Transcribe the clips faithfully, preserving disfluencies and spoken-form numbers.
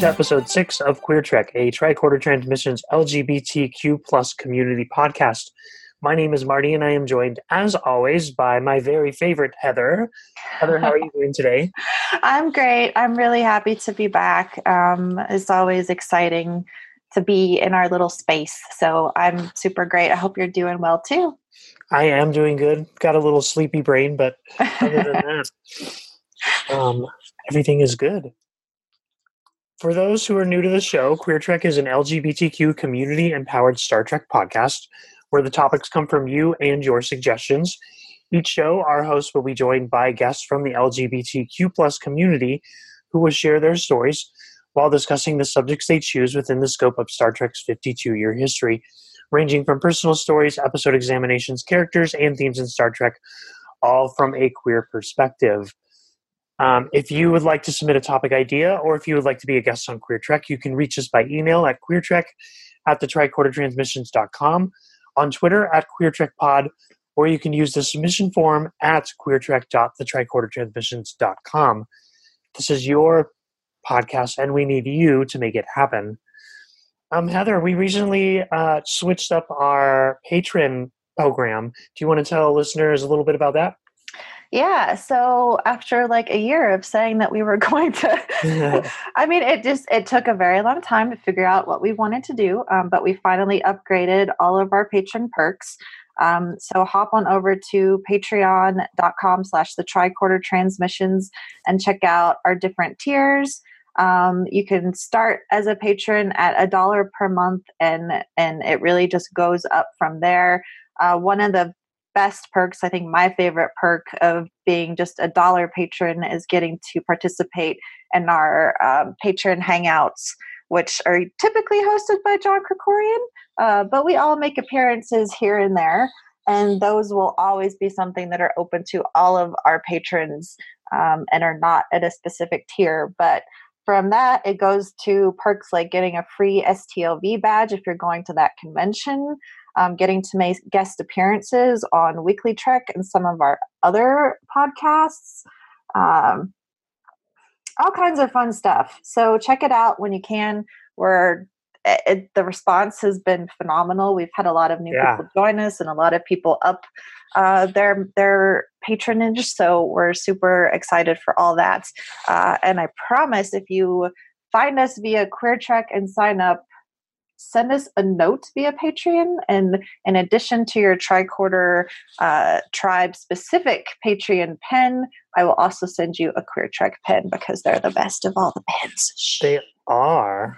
to episode six of Queer Trek, a Tricorder Transmissions L G B T Q plus community podcast. My name is Marty, and I am joined, as always, by my very favorite Heather. Heather, how are you doing today? I'm great. I'm really happy to be back. Um, it's always exciting to be in our little space. So I'm super great. I hope you're doing well, too. I am doing good. Got a little sleepy brain, but other than that, um, everything is good. For those who are new to the show, Queer Trek is an L G B T Q community-empowered Star Trek podcast where the topics come from you and your suggestions. Each show, our hosts will be joined by guests from the L G B T Q plus community who will share their stories while discussing the subjects they choose within the scope of Star Trek's fifty-two-year history, ranging from personal stories, episode examinations, characters, and themes in Star Trek, all from a queer perspective. Um, if you would like to submit a topic idea, or if you would like to be a guest on Queer Trek, you can reach us by email at queertrek at the tricorder transmissions dot com, on Twitter at queertrekpod, or you can use the submission form at queertrek dot the tricorder transmissions dot com. This is your podcast, and we need you to make it happen. Um, Heather, we recently uh, switched up our patron program. Do you want to tell listeners a little bit about that? Yeah. So after like a year of saying that we were going to, I mean, it just, it took a very long time to figure out what we wanted to do. Um, but we finally upgraded all of our patron perks. Um, so hop on over to patreon.com slash the tricorder transmissions and check out our different tiers. Um, you can start as a patron at a dollar per month, and, and it really just goes up from there. Uh, one of the best perks, I think my favorite perk of being just a dollar patron, is getting to participate in our um, patron hangouts, which are typically hosted by John Krikorian, uh, but we all make appearances here and there, and those will always be something that are open to all of our patrons um, and are not at a specific tier. But from that, it goes to perks like getting a free S T L V badge if you're going to that convention, Um, getting to make guest appearances on Weekly Trek and some of our other podcasts, um, all kinds of fun stuff. So check it out when you can. We're it, the response has been phenomenal. We've had a lot of new Yeah. people join us and a lot of people up uh, their their patronage. So we're super excited for all that. Uh, and I promise, if you find us via Queer Trek and sign up, send us a note via Patreon, and in addition to your Tricorder uh, tribe specific Patreon pen, I will also send you a Queer Trek pen because they're the best of all the pens. Shh. They are.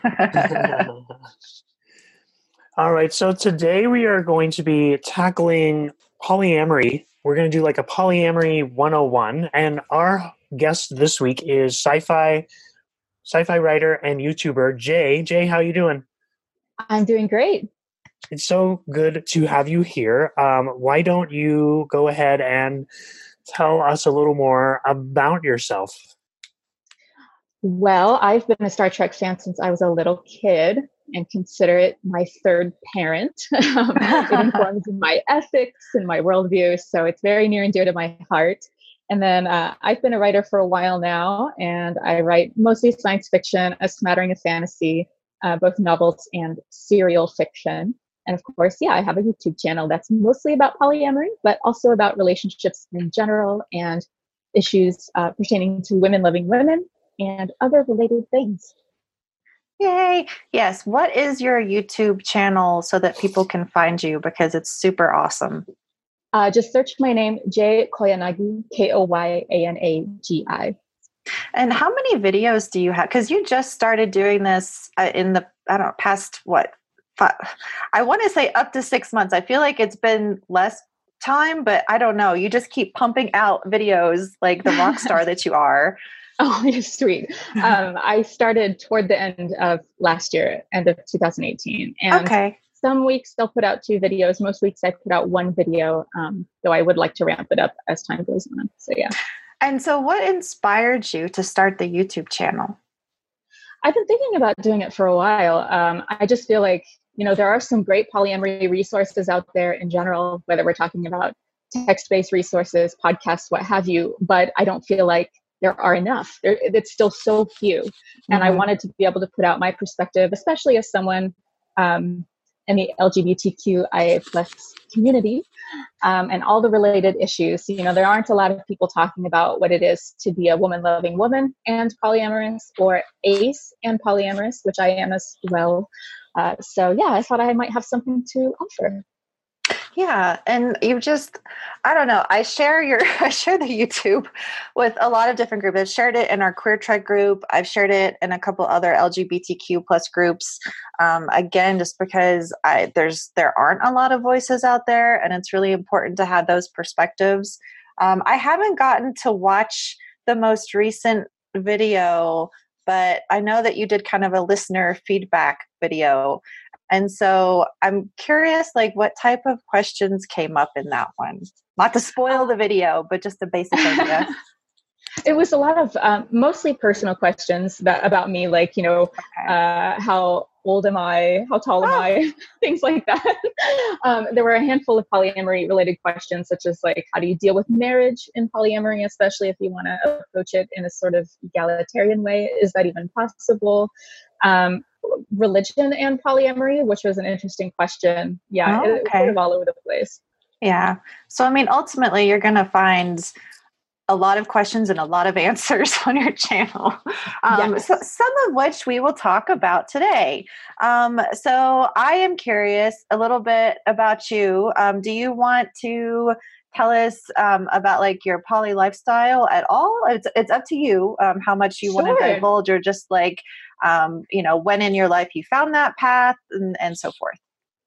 All right, so today we are going to be tackling polyamory. We're going to do like a polyamory one oh one, and our guest this week is sci-fi sci-fi writer and YouTuber Jay. Jay, how you doing? I'm doing great. It's so good to have you here. Um, why don't you go ahead and tell us a little more about yourself? Well, I've been a Star Trek fan since I was a little kid and consider it my third parent. um, it informs my ethics and my worldview, so it's very near and dear to my heart. And then uh, I've been a writer for a while now, and I write mostly science fiction, a smattering of fantasy, Uh, both novels and serial fiction. And of course, yeah, I have a YouTube channel that's mostly about polyamory, but also about relationships in general and issues uh, pertaining to women loving women and other related things. Yay. Yes. What is your YouTube channel so that people can find you? Because it's super awesome. Uh, just search my name, Jay Koyanagi, K O Y A N A G I. And how many videos do you have? Because you just started doing this uh, in the, I don't know, past what? Five, I want to say up to six months. I feel like it's been less time, but I don't know. You just keep pumping out videos like the rock star that you are. Oh, you're sweet. Um, I started toward the end of last year, end of two thousand eighteen. And okay. Some weeks they'll put out two videos. Most weeks I put out one video, um, though I would like to ramp it up as time goes on. So yeah. And so what inspired you to start the YouTube channel? I've been thinking about doing it for a while. Um, I just feel like, you know, there are some great polyamory resources out there in general, whether we're talking about text-based resources, podcasts, what have you, but I don't feel like there are enough. There, it's still so few. And Mm-hmm. I wanted to be able to put out my perspective, especially as someone um, in the L G B T Q I A plus community um, and all the related issues. You know, there aren't a lot of people talking about what it is to be a woman-loving woman and polyamorous, or ace and polyamorous, which I am as well. Uh, so yeah, I thought I might have something to offer. Yeah, and you just, I don't know, I share your, I share the YouTube with a lot of different groups. I've shared it in our Queer Trek group. I've shared it in a couple other L G B T Q plus groups. Um, again, just because I, there's, there aren't a lot of voices out there, and it's really important to have those perspectives. Um, I haven't gotten to watch the most recent video, but I know that you did kind of a listener feedback video. And so I'm curious, like, what type of questions came up in that one? Not to spoil the video, but just a basic idea. It was a lot of um, mostly personal questions that, about me, like, you know, okay. uh, how old am I? How tall am oh. I? Things like that. um, there were a handful of polyamory related questions, such as like, how do you deal with marriage in polyamory, especially if you want to approach it in a sort of egalitarian way? Is that even possible? Um, religion and polyamory, which was an interesting question. Yeah, oh, it, it was kind of all over the place. Yeah. So, I mean, ultimately, you're going to find a lot of questions and a lot of answers on your channel, um, yes. so, some of which we will talk about today. Um, so I am curious a little bit about you. Um, do you want to tell us um, about like your poly lifestyle at all? It's, it's up to you um, how much you sure. want to divulge, or just like, um, you know, when in your life you found that path and, and so forth.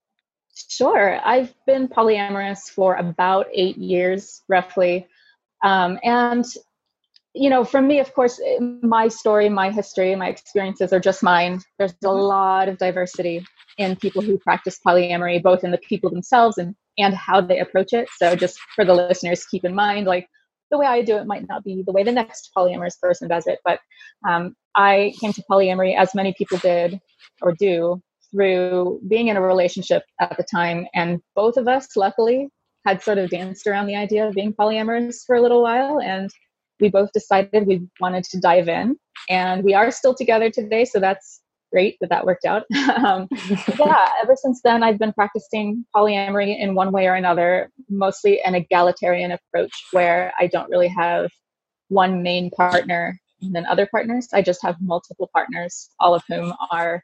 Sure. I've been polyamorous for about eight years, roughly. Um, and, you know, for me, of course, my story, my history, my experiences are just mine. There's a lot of diversity in people who practice polyamory, both in the people themselves and, and how they approach it. So just for the listeners, keep in mind, like, the way I do it might not be the way the next polyamorous person does it. But um, I came to polyamory, as many people did or do, through being in a relationship at the time. And both of us, luckily, had sort of danced around the idea of being polyamorous for a little while. And we both decided we wanted to dive in. And we are still together today. So that's great that that worked out. um, yeah, ever since then, I've been practicing polyamory in one way or another, mostly an egalitarian approach where I don't really have one main partner and then other partners. I just have multiple partners, all of whom are,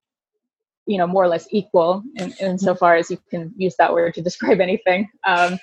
you know, more or less equal in, in so far as you can use that word to describe anything. Um,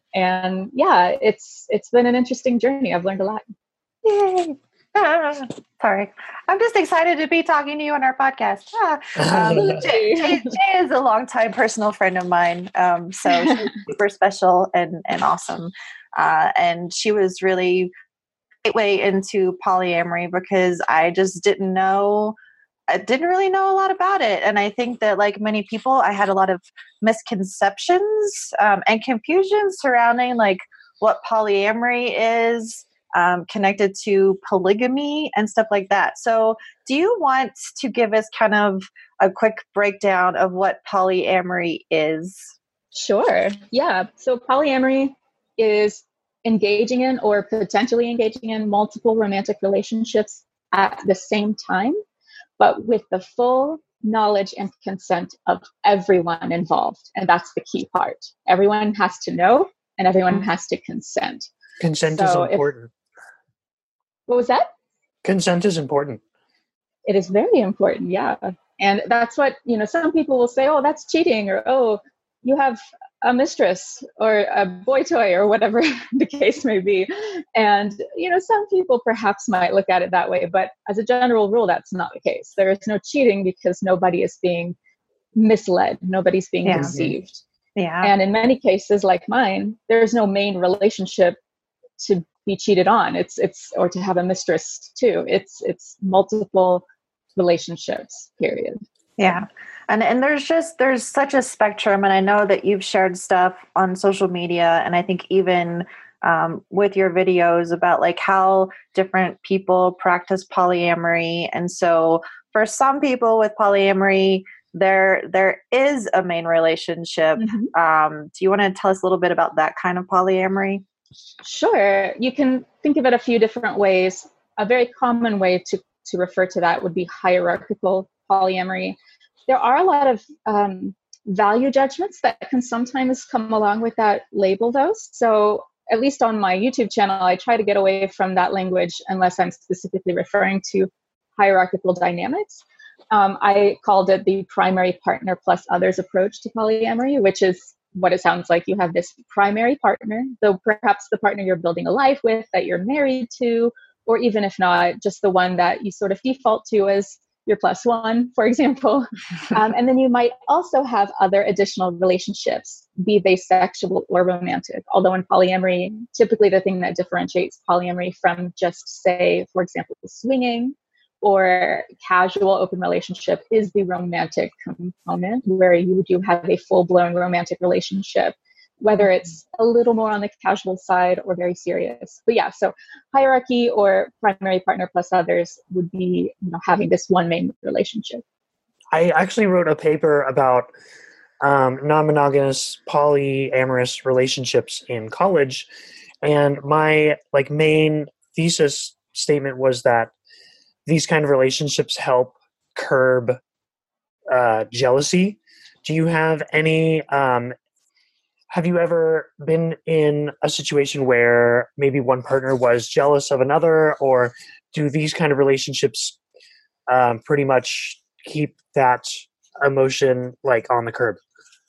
and yeah, it's it's been an interesting journey. I've learned a lot. Yay. Ah, sorry. I'm just excited to be talking to you on our podcast. Ah. Um, Jay, Jay, Jay is a longtime personal friend of mine. Um, so she's super special and, and awesome. Uh, and she was really a way into polyamory because I just didn't know I didn't really know a lot about it. And I think that, like many people, I had a lot of misconceptions um, and confusion surrounding like what polyamory is, um, connected to polygamy and stuff like that. So do you want to give us kind of a quick breakdown of what polyamory is? Sure. Yeah. So polyamory is engaging in or potentially engaging in multiple romantic relationships at the same time, but with the full knowledge and consent of everyone involved. And that's the key part. Everyone has to know and everyone has to consent. Consent so is important. If, what was that? Consent is important. It is very important, yeah. And that's what, you know, some people will say, oh, that's cheating, or, oh, you have a mistress or a boy toy or whatever the case may be. And, you know, some people perhaps might look at it that way, but as a general rule, that's not the case. There is no cheating because nobody is being misled. Nobody's being yeah. deceived. Yeah. And in many cases like mine, there's no main relationship to be cheated on. It's, it's, or to have a mistress too. It's, it's multiple relationships, period. Yeah. And and there's just, there's such a spectrum. And I know that you've shared stuff on social media, and I think even um, with your videos about like how different people practice polyamory. And so for some people with polyamory, there there is a main relationship. Mm-hmm. Um, do you want to tell us a little bit about that kind of polyamory? Sure. You can think of it a few different ways. A very common way to, to refer to that would be hierarchical polyamory. There are a lot of um, value judgments that can sometimes come along with that label, though. So, at least on my YouTube channel, I try to get away from that language unless I'm specifically referring to hierarchical dynamics. Um, I called it the primary partner plus others approach to polyamory, which is what it sounds like. You have this primary partner, though perhaps the partner you're building a life with, that you're married to, or even if not, just the one that you sort of default to as your plus one, for example. Um, and then you might also have other additional relationships, be they sexual or romantic. Although in polyamory, typically the thing that differentiates polyamory from just, say, for example, swinging or casual open relationship is the romantic component, where you do have a full-blown romantic relationship, whether it's a little more on the casual side or very serious. But yeah, so hierarchy or primary partner plus others would be, you know, having this one main relationship. I actually wrote a paper about um, non-monogamous polyamorous relationships in college, and my like main thesis statement was that these kind of relationships help curb uh, jealousy. Do you have any um, have you ever been in a situation where maybe one partner was jealous of another, or do these kind of relationships um, pretty much keep that emotion like on the curb?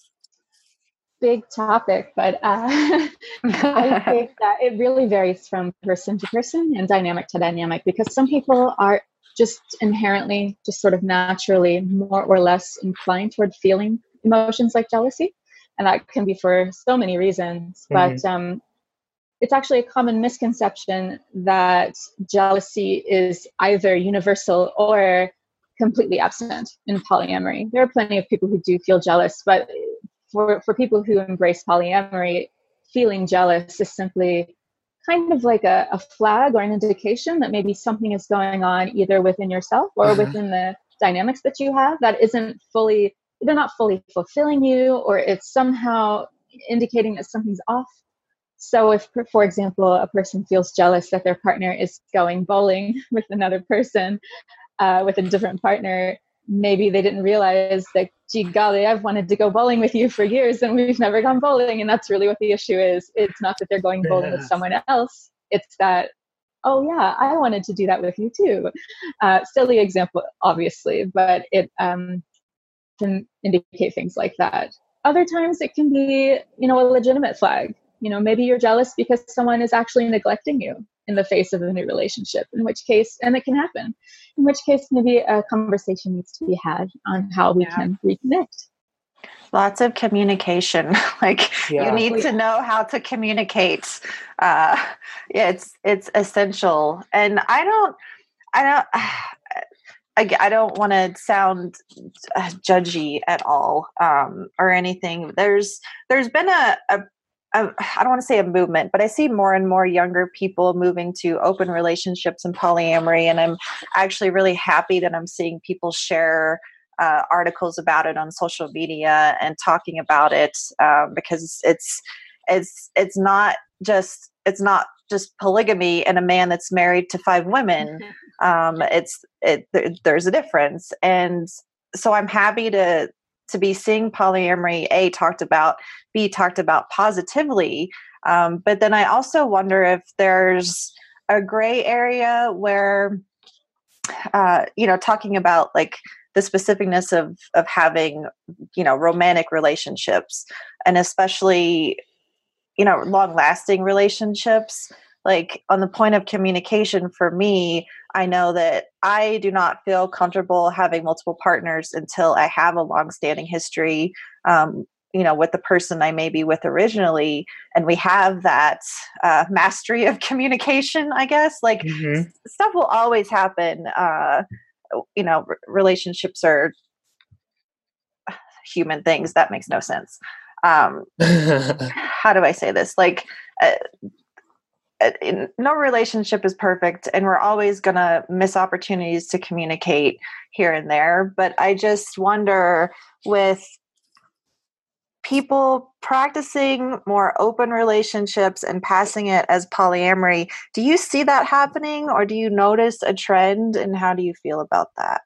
Big topic, but uh, I think that it really varies from person to person and dynamic to dynamic, because some people are just inherently, just sort of naturally more or less inclined toward feeling emotions like jealousy. And that can be for so many reasons. Mm-hmm. But um, it's actually a common misconception that jealousy is either universal or completely absent in polyamory. There are plenty of people who do feel jealous, but for, for people who embrace polyamory, feeling jealous is simply kind of like a, a flag or an indication that maybe something is going on either within yourself or uh-huh. within the dynamics that you have that isn't fully, they're not fully fulfilling you, or it's somehow indicating that something's off. So if, for example, a person feels jealous that their partner is going bowling with another person, uh, with a different partner, maybe they didn't realize that, gee golly, I've wanted to go bowling with you for years and we've never gone bowling. And that's really what the issue is. It's not that they're going bowling yeah. with someone else. It's that, oh yeah, I wanted to do that with you too. Uh, silly example, obviously, but it um, can indicate things like that. Other times it can be, you know, a legitimate flag. You know, maybe you're jealous because someone is actually neglecting you in the face of a new relationship, in which case, and it can happen, in which case maybe a conversation needs to be had on how we yeah. can reconnect. Lots of communication. Like yeah. you need to know how to communicate. Uh, it's, it's essential. And I don't, I don't, I, I don't want to sound judgy at all um, or anything. There's, there's been a, a I don't want to say a movement, but I see more and more younger people moving to open relationships and polyamory. And I'm actually really happy that I'm seeing people share uh, articles about it on social media and talking about it um, because it's, it's, it's not just, it's not just polygamy and a man that's married to five women. Um, it's, it, there, there's a difference. And so I'm happy to, to be seeing polyamory A talked about, B talked about positively. Um, but then I also wonder if there's a gray area where, uh, you know, talking about like the specificness of, of having, you know, romantic relationships and especially, you know, long lasting relationships. Like on the point of communication for me, I know that I do not feel comfortable having multiple partners until I have a long-standing history, um, you know, with the person I may be with originally. And we have that uh, mastery of communication, I guess. Like mm-hmm. s- stuff will always happen. Uh, you know, r- relationships are human things. That makes no sense. Um, how do I say this? Like, uh, no relationship is perfect and we're always going to miss opportunities to communicate here and there. But I just wonder with people practicing more open relationships and passing it as polyamory. Do you see that happening, or do you notice a trend, and how do you feel about that?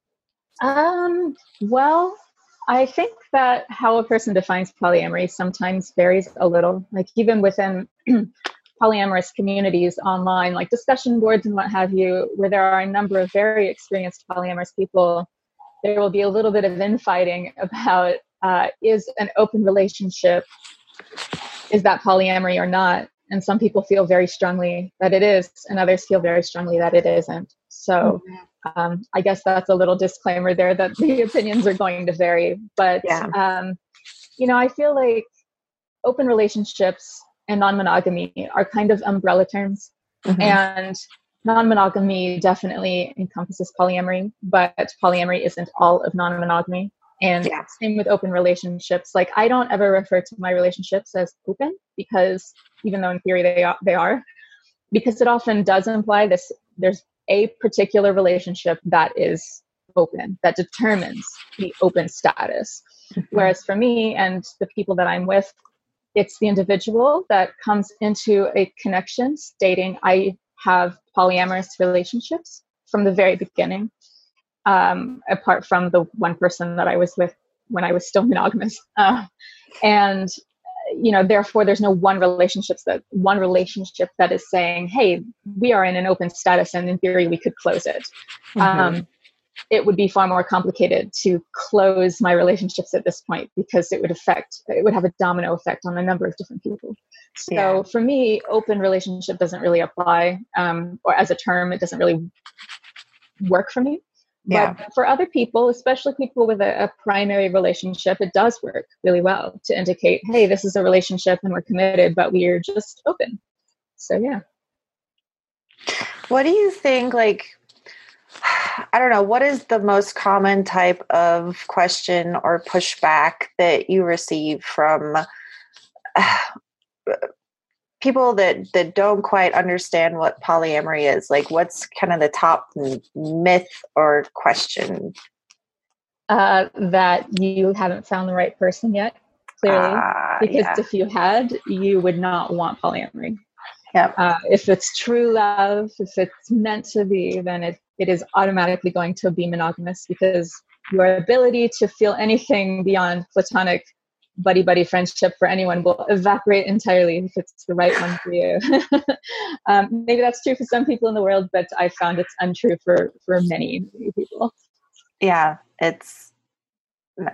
Um, well, I think that how a person defines polyamory sometimes varies a little, like even within polyamorous communities online, like discussion boards and what have you, where there are a number of very experienced polyamorous people, there will be a little bit of infighting about uh, is an open relationship, is that polyamory or not? And some people feel very strongly that it is, and others feel very strongly that it isn't. So um, I guess that's a little disclaimer there that the opinions are going to vary. But, Yeah. um, you know, I feel like open relationships and non-monogamy are kind of umbrella terms. Mm-hmm. And non-monogamy definitely encompasses polyamory, but polyamory isn't all of non-monogamy. And Yeah. same with open relationships. Like, I don't ever refer to my relationships as open, because even though in theory they are, they are, because it often does imply this, there's a particular relationship that is open, that determines the open status. Mm-hmm. Whereas for me and the people that I'm with, it's the individual that comes into a connection stating, I have polyamorous relationships from the very beginning. Um, apart from the one person that I was with when I was still monogamous. Uh, and, you know, therefore there's no one relationship that one relationship that is saying, hey, we are in an open status and in theory we could close it. Mm-hmm. Um, it would be far more complicated to close my relationships at this point, because it would affect, it would have a domino effect on a number of different people. So yeah. For me, open relationship doesn't really apply, um, or as a term, it doesn't really work for me. Yeah. But for other people, especially people with a, a primary relationship, it does work really well to indicate, hey, this is a relationship and we're committed, but we're just open. So, yeah. What do you think, like, I don't know, what is the most common type of question or pushback that you receive from uh, people that, that don't quite understand what polyamory is? Like, what's kind of the top myth or question? Uh, that you haven't found the right person yet, clearly. Uh, because yeah. If you had, you would not want polyamory. Yep. Uh, if it's true love, if it's meant to be, then it, it is automatically going to be monogamous, because your ability to feel anything beyond platonic buddy-buddy friendship for anyone will evaporate entirely if it's the right one for you. um, maybe that's true for some people in the world, but I found it's untrue for, for many, many people. Yeah, it's no.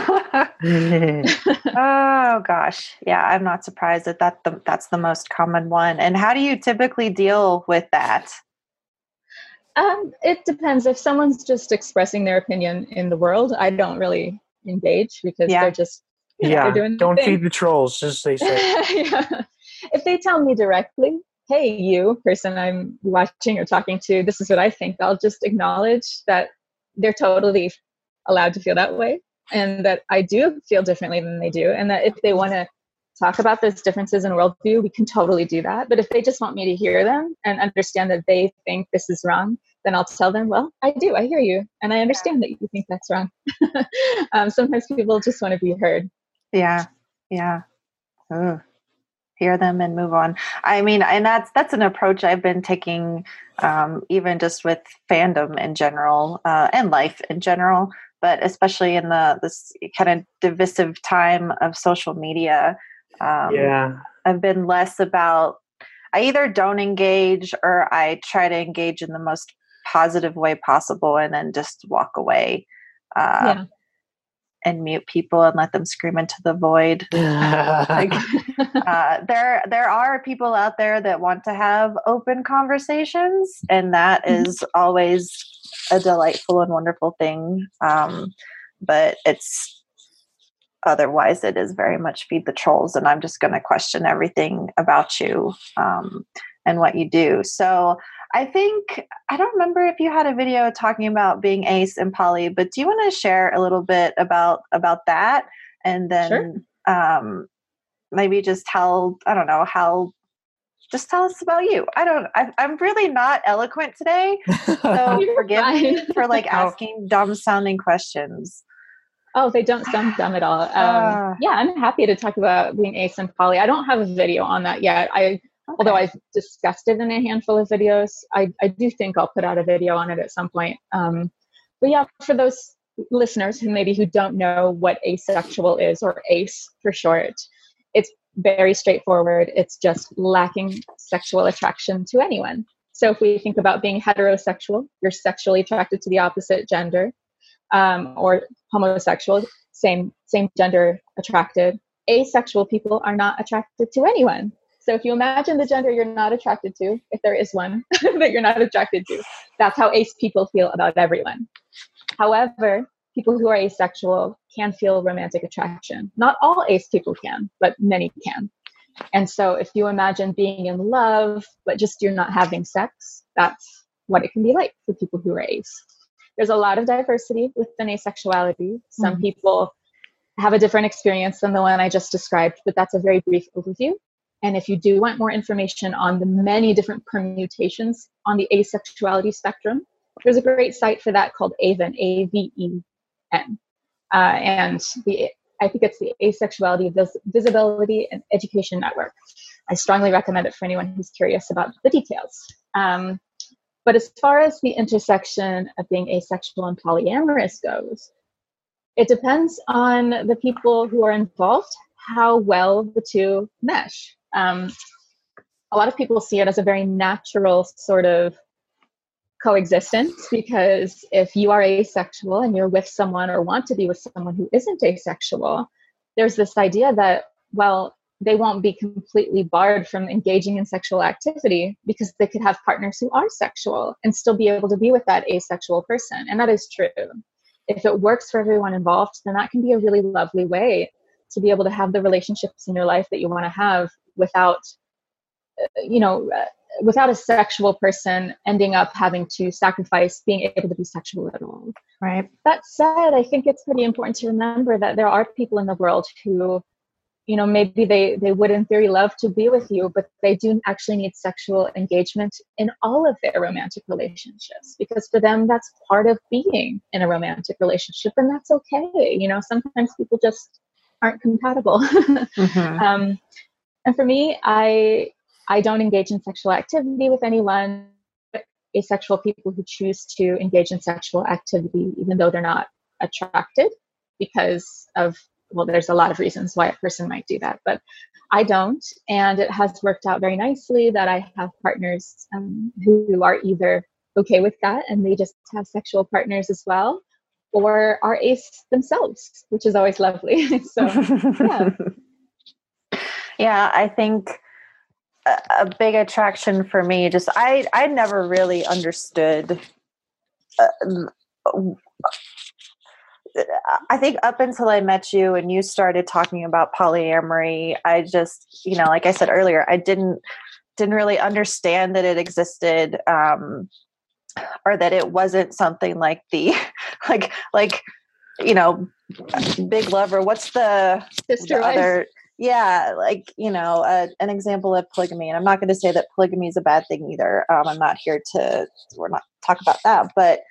Oh gosh, yeah, I'm not surprised that, that the, that's the most common one. And how do you typically deal with that? Um, it depends. If someone's just expressing their opinion in the world, I don't really engage, because yeah. they're just you know, yeah. they're doing don't thing. feed the trolls, as they say. Yeah. If they tell me directly, hey, you person I'm watching or talking to, this is what I think, I'll just acknowledge that they're totally allowed to feel that way, and that I do feel differently than they do, and that if they want to talk about those differences in worldview, we can totally do that. But if they just want me to hear them and understand that they think this is wrong, then I'll tell them, well, I do, I hear you, and I understand that you think that's wrong. um, sometimes people just want to be heard. Yeah, yeah. Ugh. Hear them and move on. I mean, and that's that's an approach I've been taking, um, even just with fandom in general, uh, and life in general, but especially in the this kind of divisive time of social media. Um, yeah, I've been less about, I either don't engage or I try to engage in the most positive way possible, and then just walk away. Uh, yeah. And mute people and let them scream into the void. Like, uh, there, there are people out there that want to have open conversations, and that mm-hmm. is always a delightful and wonderful thing. Um, but it's otherwise, it is very much feed the trolls, and I'm just going to question everything about you um, and what you do. So I think, I don't remember if you had a video talking about being ace and poly, but do you want to share a little bit about, about that? And then sure. um, maybe just tell, I don't know, how, just tell us about you. I don't, I, I'm really not eloquent today. So forgive me for like asking dumb sounding questions. Oh, they don't sound dumb at all. Um, Uh, yeah, I'm happy to talk about being ace and poly. I don't have a video on that yet. I, okay. although I've discussed it in a handful of videos, I, I do think I'll put out a video on it at some point. Um, but yeah, for those listeners who maybe who don't know what asexual is, or ace for short, it's very straightforward. It's just lacking sexual attraction to anyone. So if we think about being heterosexual, you're sexually attracted to the opposite gender. Um, or homosexual, same same gender attracted. Asexual people are not attracted to anyone. So if you imagine the gender you're not attracted to, if there is one that you're not attracted to, that's how ace people feel about everyone. However, people who are asexual can feel romantic attraction. Not all ace people can, but many can. And so if you imagine being in love, but just you're not having sex, that's what it can be like for people who are ace. There's a lot of diversity within asexuality. Some mm-hmm. people have a different experience than the one I just described, but that's a very brief overview. And if you do want more information on the many different permutations on the asexuality spectrum, there's a great site for that called AVEN, A V E N. Uh, and the I think it's the Asexuality Vis- Visibility and Education Network. I strongly recommend it for anyone who's curious about the details. Um, But as far as the intersection of being asexual and polyamorous goes, it depends on the people who are involved, how well the two mesh. Um, a lot of people see it as a very natural sort of coexistence, because if you are asexual and you're with someone or want to be with someone who isn't asexual, there's this idea that, well, they won't be completely barred from engaging in sexual activity because they could have partners who are sexual and still be able to be with that asexual person. And that is true. If it works for everyone involved, then that can be a really lovely way to be able to have the relationships in your life that you want to have without, you know, without a sexual person ending up having to sacrifice being able to be sexual at all. Right. That said, I think it's pretty important to remember that there are people in the world who, you know, maybe they, they would in theory love to be with you, but they do actually need sexual engagement in all of their romantic relationships, because for them, that's part of being in a romantic relationship, and that's okay. You know, sometimes people just aren't compatible. Mm-hmm. um, and for me, I, I don't engage in sexual activity with anyone. Asexual people who choose to engage in sexual activity, even though they're not attracted, because of, well, there's a lot of reasons why a person might do that, but I don't. And it has worked out very nicely that I have partners um, who are either okay with that and they just have sexual partners as well, or are ace themselves, which is always lovely. So, yeah. Yeah, I think a, a big attraction for me, just, I, I never really understood uh, I think up until I met you and you started talking about polyamory, I just, you know, like I said earlier, I didn't didn't really understand that it existed, um, or that it wasn't something like the, like, like, you know, Big Love, or what's the, Sister the other, yeah, like, you know, uh, an example of polygamy. And I'm not going to say that polygamy is a bad thing either. Um, I'm not here to, we're not talk about that, but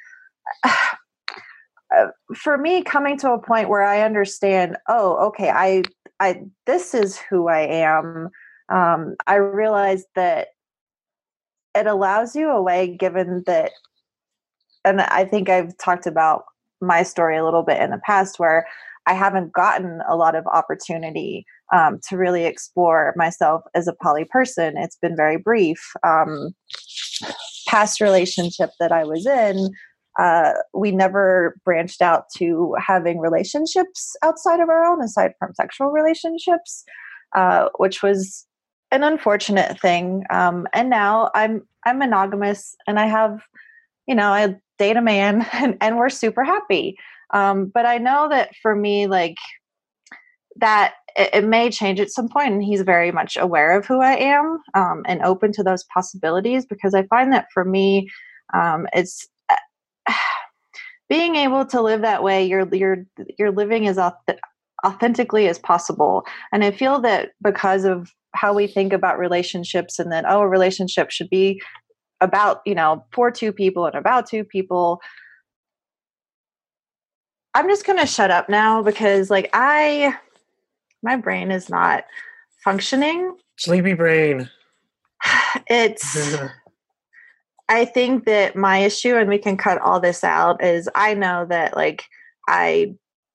Uh, for me, coming to a point where I understand, oh, okay, I, I, this is who I am. Um, I realized that it allows you a way, given that, and I think I've talked about my story a little bit in the past, where I haven't gotten a lot of opportunity um, to really explore myself as a poly person. It's been very brief. Um, past relationship that I was in, Uh, we never branched out to having relationships outside of our own, aside from sexual relationships, uh, which was an unfortunate thing. Um, and now I'm I'm monogamous, and I have, you know, I date a man, and, and we're super happy. Um, but I know that for me, like, that it, it may change at some point, and he's very much aware of who I am, um, and open to those possibilities, because I find that for me, um, it's being able to live that way, you're you're you're living as authentically as possible. And I feel that because of how we think about relationships, and that, oh, a relationship should be about, you know, for two people and about two people, I'm just going to shut up now because like I, my brain is not functioning. Sleepy brain. It's, I think that my issue, and we can cut all this out, is I know that like I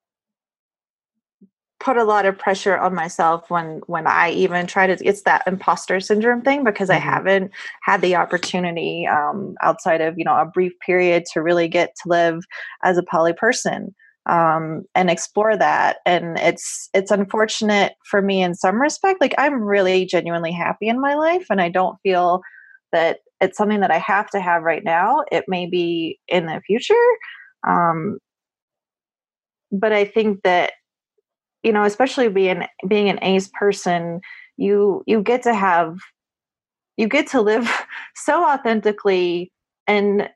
put a lot of pressure on myself when when I even try to, it's that imposter syndrome thing because mm-hmm. I haven't had the opportunity um, outside of, you know, a brief period to really get to live as a poly person um, and explore that. And it's it's unfortunate for me in some respect. Like I'm really genuinely happy in my life and I don't feel that it's something that I have to have right now. It may be in the future. Um, but I think that, you know, especially being being an ace person, you you get to have you get to live so authentically and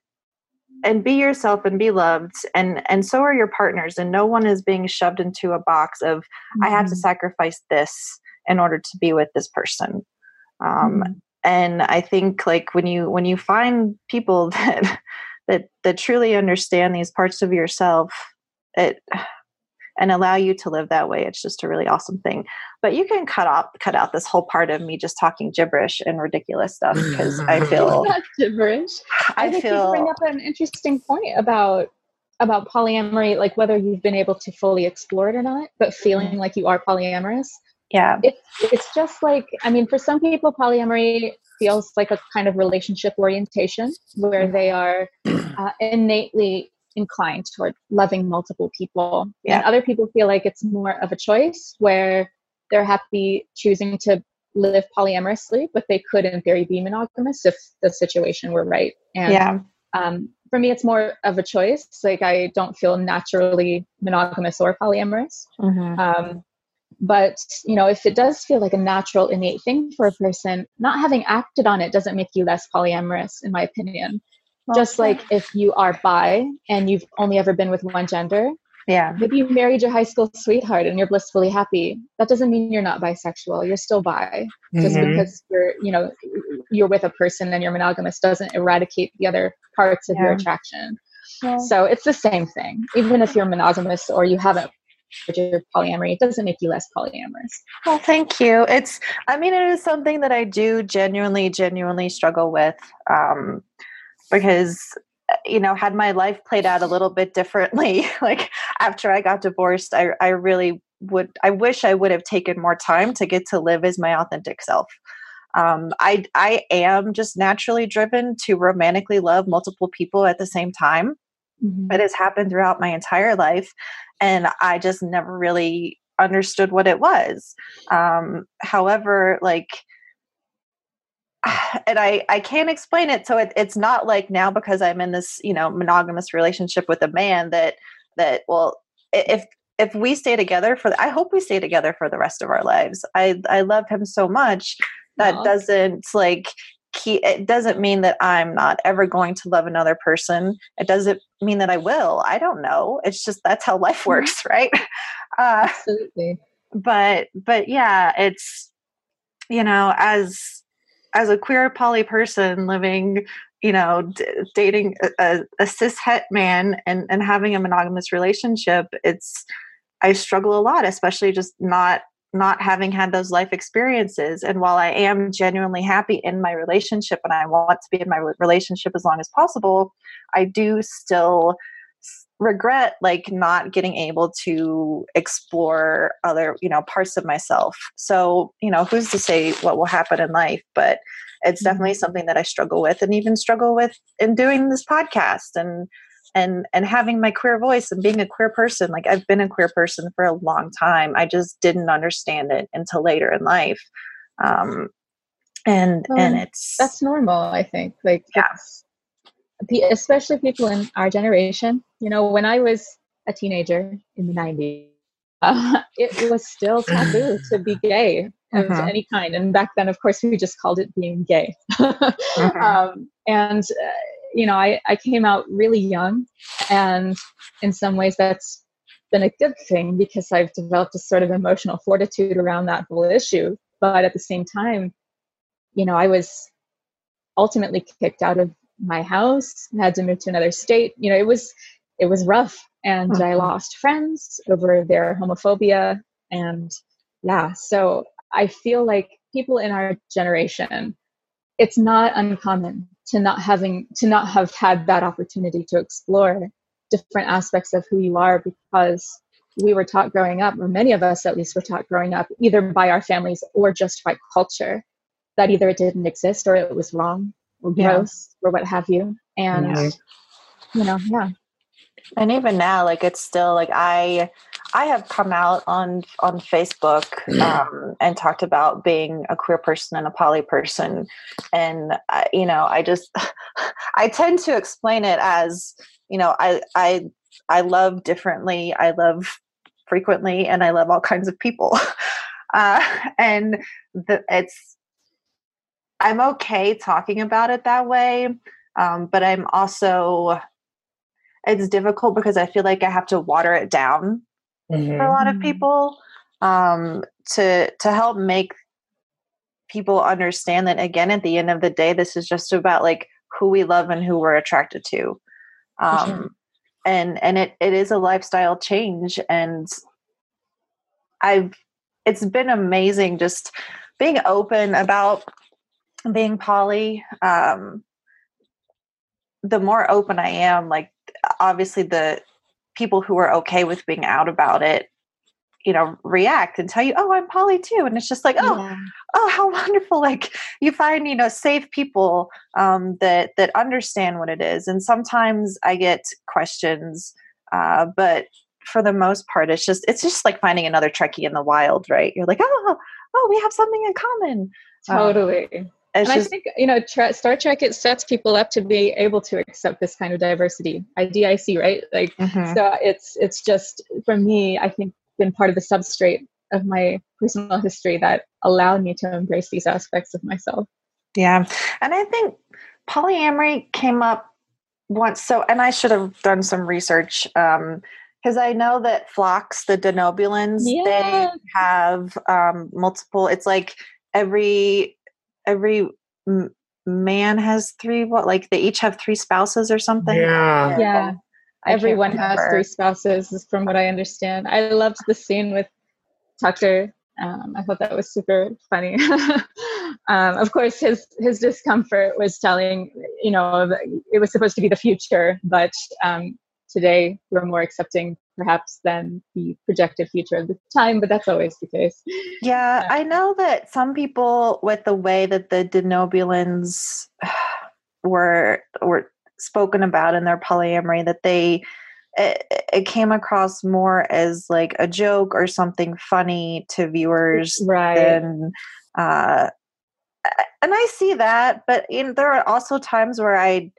and be yourself and be loved, and and so are your partners, and no one is being shoved into a box of mm-hmm. I have to sacrifice this in order to be with this person. Um, mm-hmm. And I think like when you when you find people that that that truly understand these parts of yourself, it and allow you to live that way, it's just a really awesome thing. But you can cut off, cut out this whole part of me just talking gibberish and ridiculous stuff because I feel not gibberish. I, I think feel, you bring up an interesting point about about polyamory, like whether you've been able to fully explore it or not, but feeling like you are polyamorous. Yeah, it's it's just like, I mean, for some people, polyamory feels like a kind of relationship orientation where mm-hmm. they are uh, innately inclined toward loving multiple people. Yeah. And other people feel like it's more of a choice where they're happy choosing to live polyamorously, but they could in theory be monogamous if the situation were right. And yeah. um, for me, it's more of a choice. Like I don't feel naturally monogamous or polyamorous. Mm-hmm. Um, but, you know, if it does feel like a natural innate thing for a person, not having acted on it doesn't make you less polyamorous, in my opinion. Just like if you are bi and you've only ever been with one gender, yeah, maybe you married your high school sweetheart and you're blissfully happy. That doesn't mean you're not bisexual. You're still bi. Mm-hmm. Just because you're, you know, you're with a person and you're monogamous doesn't eradicate the other parts of yeah. your attraction. Yeah. So it's the same thing. Even if you're monogamous or you haven't your polyamory, it doesn't make you less polyamorous. Well, thank you. It's, I mean, it is something that I do genuinely, genuinely struggle with. Um, Because, you know, had my life played out a little bit differently, like after I got divorced, I, I really would, I wish I would have taken more time to get to live as my authentic self. Um, I, I am just naturally driven to romantically love multiple people at the same time. Mm-hmm. It has happened throughout my entire life. And I just never really understood what it was. Um, however, like, and I, I can't explain it. So it, it's not like now because I'm in this, you know, monogamous relationship with a man that, that, well, if, if we stay together for, the, I hope we stay together for the rest of our lives. I, I love him so much that Aww. doesn't like, keep, it doesn't mean that I'm not ever going to love another person. It doesn't mean that I will. I don't know. It's just, that's how life works. Right. Uh, Absolutely. But, but yeah, it's, you know, as, as a queer poly person living, you know, d- dating a, a cis het man and, and having a monogamous relationship, it's, I struggle a lot, especially just not, not having had those life experiences. And while I am genuinely happy in my relationship and I want to be in my relationship as long as possible, I do still regret like not getting able to explore other, you know, parts of myself. So, you know, who's to say what will happen in life, but it's definitely something that I struggle with and even struggle with in doing this podcast and, and, and having my queer voice and being a queer person. Like I've been a queer person for a long time. I just didn't understand it until later in life. Um, and, well, and it's, that's normal. I think like, yeah. especially people in our generation, you know, when I was a teenager in the nineties, uh, it was still taboo to be gay of uh-huh. any kind. And back then, of course, we just called it being gay. uh-huh. um, and, uh, you know, I, I came out really young, and in some ways that's been a good thing because I've developed a sort of emotional fortitude around that whole issue. But at the same time, you know, I was ultimately kicked out of my house, had to move to another state. You know, it was, it was rough and Mhm. I lost friends over their homophobia. And yeah, so I feel like people in our generation, it's not uncommon to not having to not have had that opportunity to explore different aspects of who you are, because we were taught growing up, or many of us at least were taught growing up, either by our families or just by culture, that either it didn't exist or it was wrong or Yeah. gross or what have you. And Mhm. you know, yeah. And even now, like it's still like I I have come out on on Facebook um, and talked about being a queer person and a poly person, and I, you know, I just I tend to explain it as, you know, I I I love differently, I love frequently, and I love all kinds of people, uh, and the, it's I'm okay talking about it that way, um, but I'm also it's difficult because I feel like I have to water it down for a Mhm. lot of people um, to to help make people understand that again at the end of the day this is just about like who we love and who we're attracted to For sure. um, and and it, it is a lifestyle change and I've it's been amazing just being open about being poly um, the more open I am like obviously the people who are okay with being out about it you know, react and tell you, oh, I'm poly too. And it's just like, oh, Yeah. oh, how wonderful. Like you find, you know, safe people um, that, that understand what it is. And sometimes I get questions, uh, but for the most part, it's just, it's just like finding another Trekkie in the wild, right? You're like, oh, oh, we have something in common. Um, Totally. it's And I just, think, you know, tra- Star Trek, it sets people up to be able to accept this kind of diversity. I D I C, right? Like, mhm. so it's, it's just, for me, I think, been part of the substrate of my personal history that allowed me to embrace these aspects of myself. Yeah. And I think polyamory came up once. So, and I should have done some research um, because I know that Phlox, the Denobulans, they Yeah. have um, multiple, it's like every, every m- man has three, what, like they each have three spouses or something? Yeah. Yeah. I can't Everyone has remember. three spouses, is from what I understand. I loved the scene with Tucker. Um, I thought that was super funny. um, of course, his his discomfort was telling, you know, that it was supposed to be the future, but um, today we're more accepting, perhaps, than the projected future of the time. But that's always the case. Yeah, Uh, I know that some people with the way that the Denobulans were were spoken about in their polyamory that they it, it came across more as like a joke or something funny to viewers right. than uh and I see that, but in, there are also times where I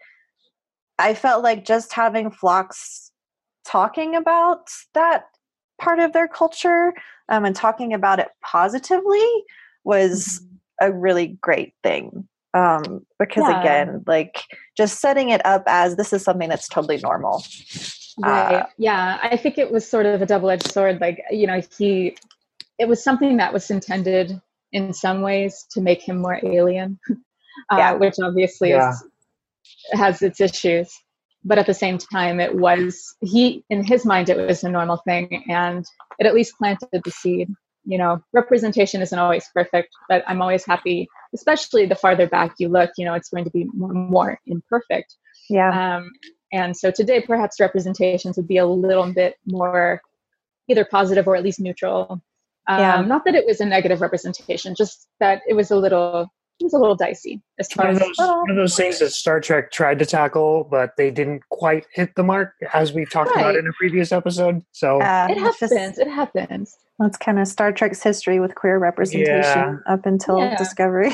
I felt like just having Phlox talking about that part of their culture um, and talking about it positively was Mhm. a really great thing. Um, because Yeah. again, like just setting it up as this is something that's totally normal. Uh, Right. Yeah. I think it was sort of a double edged sword. Like, you know, he, it was something that was intended in some ways to make him more alien, uh, yeah. which obviously Yeah. is has its issues. But at the same time, it was, he, in his mind, it was a normal thing, and it at least planted the seed. You know, representation isn't always perfect, but I'm always happy, especially the farther back you look, you know, it's going to be more and more imperfect. Yeah. Um, and so today, perhaps representations would be a little bit more either positive or at least neutral. Yeah. Um, not that it was a negative representation, just that it was a little, it was a little dicey as It's far one of as. those one of those things that Star Trek tried to tackle, but they didn't quite hit the mark, as we've talked about Right. in a previous episode. So Uh, It it's just happens. It happens. that's kind of Star Trek's history with queer representation yeah, up until Yeah. Discovery.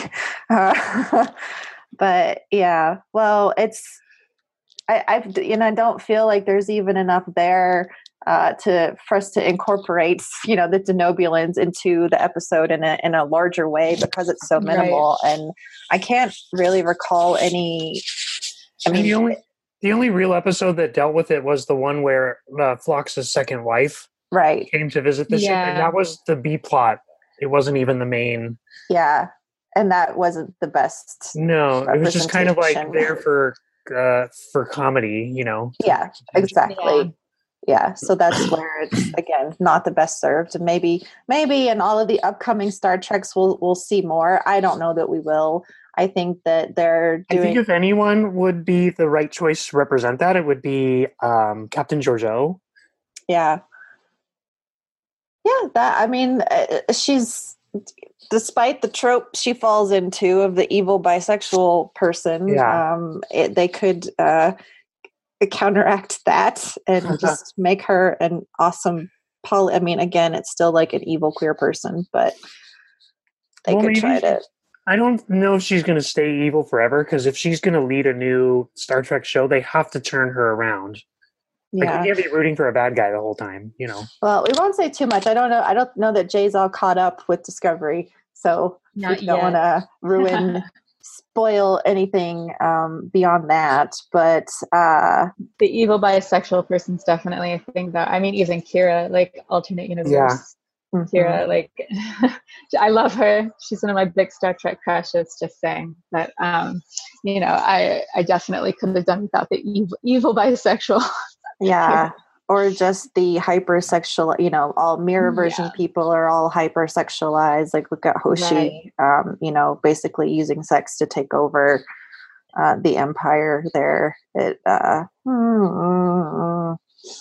Uh, but yeah, well, it's I, I've you know I don't feel like there's even enough there uh, to for us to incorporate you know the Denobulans into the episode in a in a larger way because it's so Right. minimal, and I can't really recall any. I and mean, the only the only real episode that dealt with it was the one where uh, Phlox's second wife right? came to visit the ship, and Yeah. that was the B plot. It wasn't even the main. Yeah, and that wasn't the best No, it was just kind of like representation. there for uh, for comedy, you know. Yeah, exactly. yeah. So that's where it's, again, not the best served. And maybe, maybe in all of the upcoming Star Treks, we'll, we'll see more. I don't know that we will. I think that they're doing... I think if anyone would be the right choice to represent that, it would be um, Captain Georgiou. Yeah. Yeah, that, I mean, uh, she's, despite the trope she falls into of the evil bisexual person, Yeah. um, it, they could uh, counteract that and just make her an awesome poly. I mean, again, it's still like an evil queer person, but they well, could maybe try she, to. I don't know if she's going to stay evil forever, because if she's going to lead a new Star Trek show, they have to turn her around. Like, Yeah. we can't be rooting for a bad guy the whole time, you know. Well, we won't say too much. I don't know. I don't know that Jay's all caught up with Discovery, so Not we don't want yet. to ruin, spoil anything um, beyond that. But uh, The evil bisexual person's definitely a thing that, I mean, even Kira, like alternate universe. Yeah. mhm. Kira, like, I love her. She's one of my big Star Trek crushes, just saying. But, um, you know, I, I definitely could have done without the evil, evil bisexual. Yeah. Or just the hypersexual, you know, all mirror version Yeah. people are all hypersexualized. Like, look at Hoshi, Right. um, you know, basically using sex to take over uh, the empire there. It, uh, mm,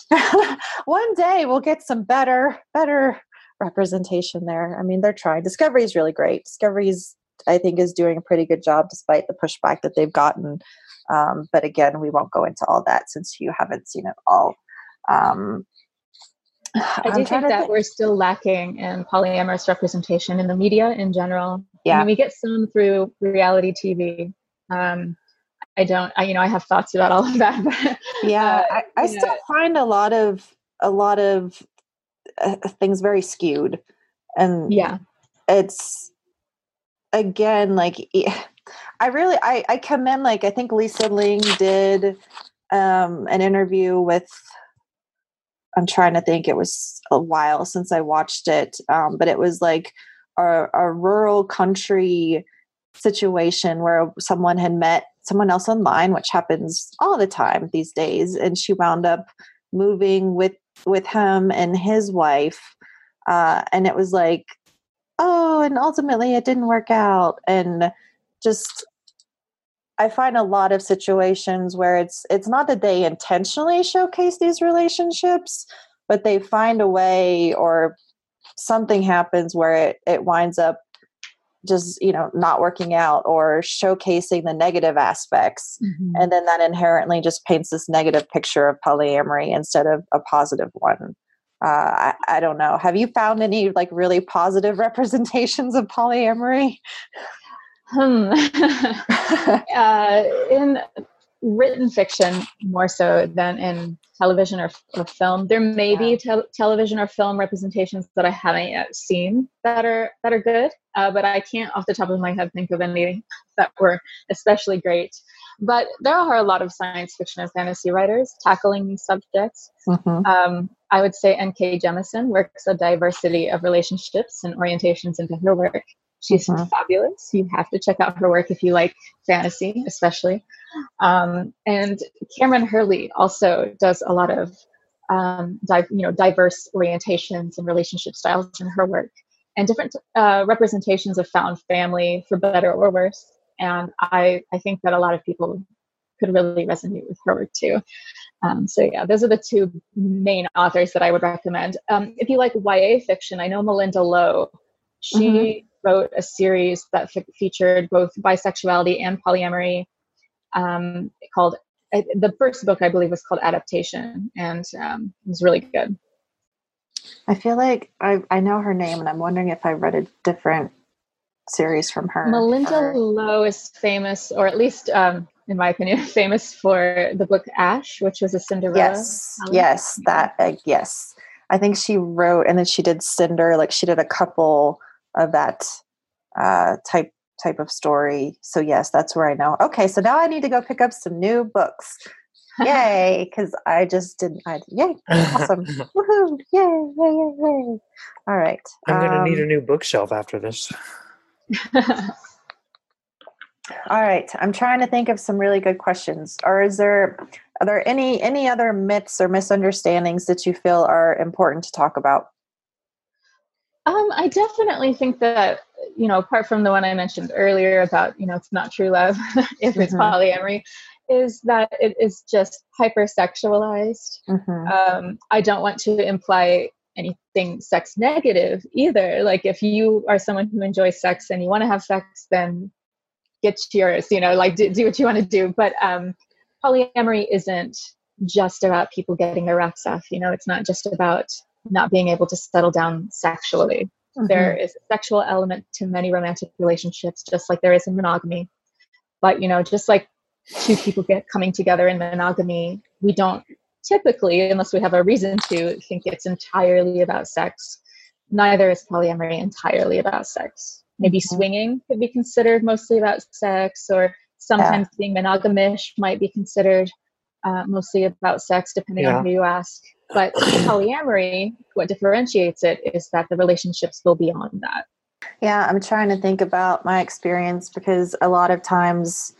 one day we'll get some better, better representation there. I mean, they're trying. Discovery is really great. Discovery's, I think, is doing a pretty good job despite the pushback that they've gotten. Um, but again, we won't go into all that since you haven't seen it all. Um, I I'm do trying think to that think. we're still lacking in polyamorous representation in the media in general. I Yeah. mean, we get some through reality T V. Um, I don't, I, you know, I have thoughts about all of that. But, Yeah, uh, I, I you still know, find a lot of a lot of uh, things very skewed, and yeah. it's again like I really I I commend, like, I think Lisa Ling did um, an interview with. I'm trying to think. It was a while since I watched it, um, but it was like a, a rural country situation where someone had met someone else online, which happens all the time these days, and she wound up moving with with him and his wife, uh, and it was like, oh, and ultimately it didn't work out, and just I find a lot of situations where it's it's not that they intentionally showcase these relationships, but they find a way, or something happens where it, it winds up just, you know, not working out or showcasing the negative aspects. Mhm. And then that inherently just paints this negative picture of polyamory instead of a positive one. Uh, I, I don't know. Have you found any like really positive representations of polyamory? Hmm. uh, in written fiction, more so than in television or, or film, there may Yeah. be te- television or film representations that I haven't yet seen that are that are good, uh, but I can't off the top of my head think of any that were especially great. But there are a lot of science fiction and fantasy writers tackling these subjects. Mm-hmm. Um, I would say N K Jemisin works a diversity of relationships and orientations into her work. She's Mhm. fabulous. You have to check out her work if you like fantasy, especially. Um, and Cameron Hurley also does a lot of um, di- you know, diverse orientations and relationship styles in her work, and different uh, representations of found family, for better or worse. And I, I think that a lot of people could really resonate with her work too. Um, so yeah, those are the two main authors that I would recommend. Um, if you like Y A fiction, I know Melinda Lowe. She Mm-hmm. wrote a series that f- featured both bisexuality and polyamory, um, called, uh, the first book I believe was called Adaptation, and um, it was really good. I feel like I I know her name, and I'm wondering if I read a different series from her. Melinda or- Lowe is famous, or at least um, in my opinion, famous for the book Ash, which was a Cinderella. Yes, novel. yes, that uh, yes. I think she wrote, and then she did Cinder. Like she did a couple of that uh, type type of story. So yes, that's where I know. Okay, so now I need to go pick up some new books. Yay! Because I just didn't. I yay! Awesome! Woohoo! Yay! Yay! Yay! Yay! All right. I'm going to need a um, new bookshelf after this. All right. I'm trying to think of some really good questions. Or is there are there any any other myths or misunderstandings that you feel are important to talk about? Um, I definitely think that, you know, apart from the one I mentioned earlier about, you know, it's not true love if it's Mm-hmm. polyamory, is that it is just hypersexualized. Mm-hmm. Um, I don't want to imply anything sex negative either. Like if you are someone who enjoys sex and you want to have sex, then get yours, you know, like do, do what you want to do. But um, polyamory isn't just about people getting their rocks off. You know, it's not just about not being able to settle down sexually. Mm-hmm. There is a sexual element to many romantic relationships, just like there is in monogamy. But, you know, just like two people get coming together in monogamy, we don't typically, unless we have a reason to, think it's entirely about sex. Neither is polyamory entirely about sex. Maybe Mm-hmm. swinging could be considered mostly about sex, or sometimes yeah. being monogamish might be considered uh, mostly about sex, depending yeah. on who you ask. But polyamory, what differentiates it is that the relationships go beyond that. Yeah, I'm trying to think about my experience, because a lot of times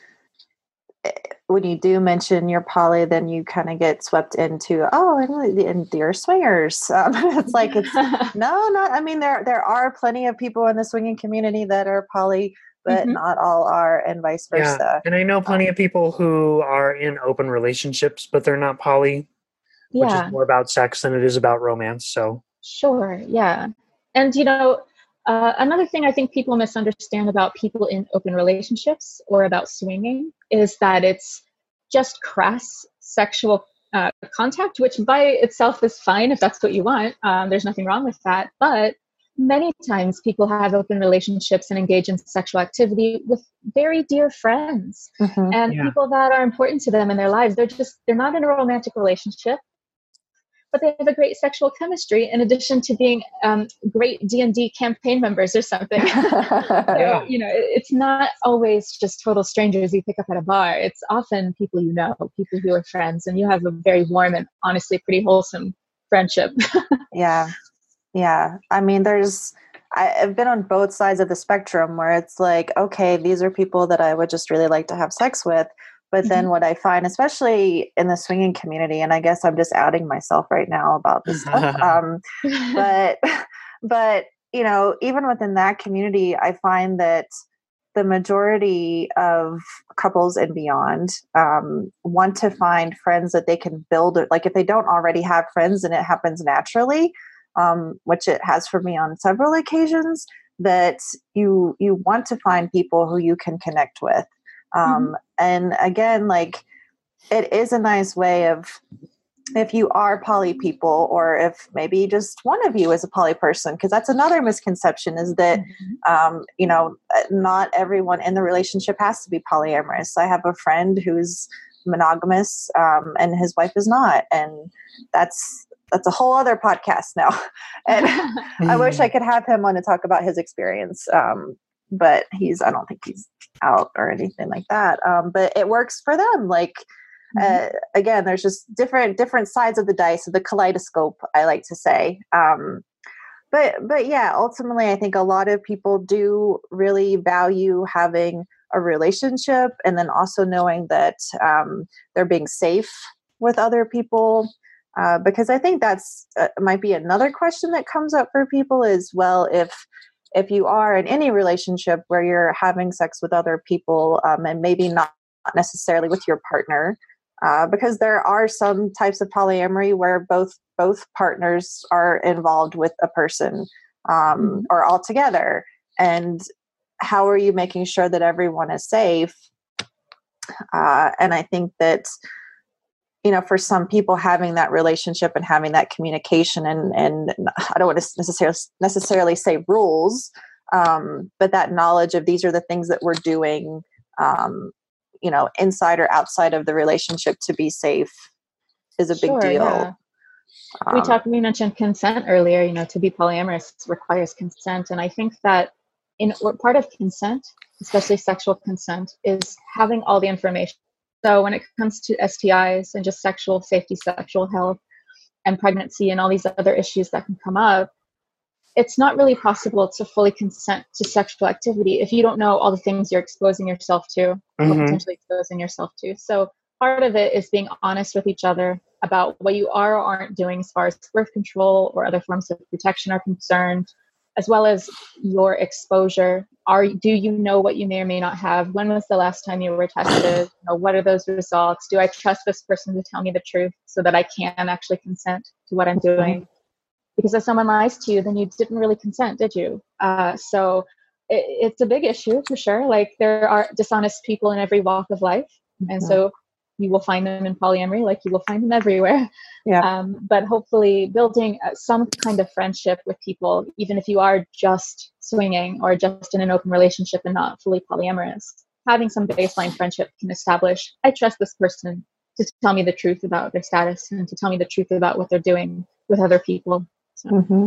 when you do mention you're poly, then you kind of get swept into, oh, and, and you're swingers. Um, it's like, it's no, not, I mean, there, there are plenty of people in the swinging community that are poly, but mm-hmm. not all are, and vice versa. Yeah. And I know plenty um, of people who are in open relationships, but they're not poly, which yeah. is more about sex than it is about romance. So sure. Yeah. And, you know, Uh, another thing I think people misunderstand about people in open relationships or about swinging is that it's just crass sexual uh, contact, which by itself is fine if that's what you want. Um, there's nothing wrong with that. But many times people have open relationships and engage in sexual activity with very dear friends mm-hmm. and yeah. people that are important to them in their lives. They're just, they're not in a romantic relationship, but they have a great sexual chemistry in addition to being um, great D and D campaign members or something. So, you know, it's not always just total strangers you pick up at a bar. It's often people you know, people who are friends, and you have a very warm and honestly pretty wholesome friendship. Yeah. Yeah. I mean, there's, I've been on both sides of the spectrum where it's like, okay, these are people that I would just really like to have sex with. But then what I find, especially in the swinging community, and I guess I'm just outing myself right now about this stuff, um, but, but, you know, even within that community, I find that the majority of couples and beyond um, want to find friends that they can build. Like if they don't already have friends and it happens naturally, um, which it has for me on several occasions, that you you want to find people who you can connect with. Um, mm-hmm. And again, like it is a nice way of, if you are poly people, or if maybe just one of you is a poly person, because that's another misconception, is that, mm-hmm. um, you know, not everyone in the relationship has to be polyamorous. I have a friend who's monogamous um, and his wife is not. And that's, that's a whole other podcast now. And I wish I could have him on to talk about his experience. Um, but he's, I don't think he's out or anything like that. Um, but it works for them. Like, mm-hmm. uh, again, there's just different, different sides of the dice, of the kaleidoscope, I like to say. Um, but, but yeah, ultimately, I think a lot of people do really value having a relationship, and then also knowing that um, they're being safe with other people. Uh, because I think that's uh, might be another question that comes up for people is, well, if if you are in any relationship where you're having sex with other people, um, and maybe not necessarily with your partner, uh, because there are some types of polyamory where both both partners are involved with a person um, mm-hmm. or all together. And how are you making sure that everyone is safe? Uh, and I think that, you know, for some people, having that relationship and having that communication, and, and I don't want to necessarily necessarily say rules, um, but that knowledge of these are the things that we're doing, um, you know, inside or outside of the relationship to be safe is a sure, big deal. Yeah. Um, we talked, we mentioned consent earlier. You know, to be polyamorous requires consent. And I think that in or part of consent, especially sexual consent, is having all the information. So when it comes to S T Is and just sexual safety, sexual health, and pregnancy and all these other issues that can come up, it's not really possible to fully consent to sexual activity if you don't know all the things you're exposing yourself to, mm-hmm. or potentially exposing yourself to. So part of it is being honest with each other about what you are or aren't doing as far as birth control or other forms of protection are concerned, as well as your exposure. Are do you know what you may or may not have? When was the last time you were tested? You know, what are those results? Do I trust this person to tell me the truth so that I can actually consent to what I'm doing? Because if someone lies to you, then you didn't really consent, did you? Uh, so it, it's a big issue for sure. Like, there are dishonest people in every walk of life. And Mhm. so you will find them in polyamory, like you will find them everywhere. Yeah. Um, but hopefully building uh, some kind of friendship with people, even if you are just swinging or just in an open relationship and not fully polyamorous, having some baseline friendship can establish, I trust this person to tell me the truth about their status and to tell me the truth about what they're doing with other people. So. Mm-hmm.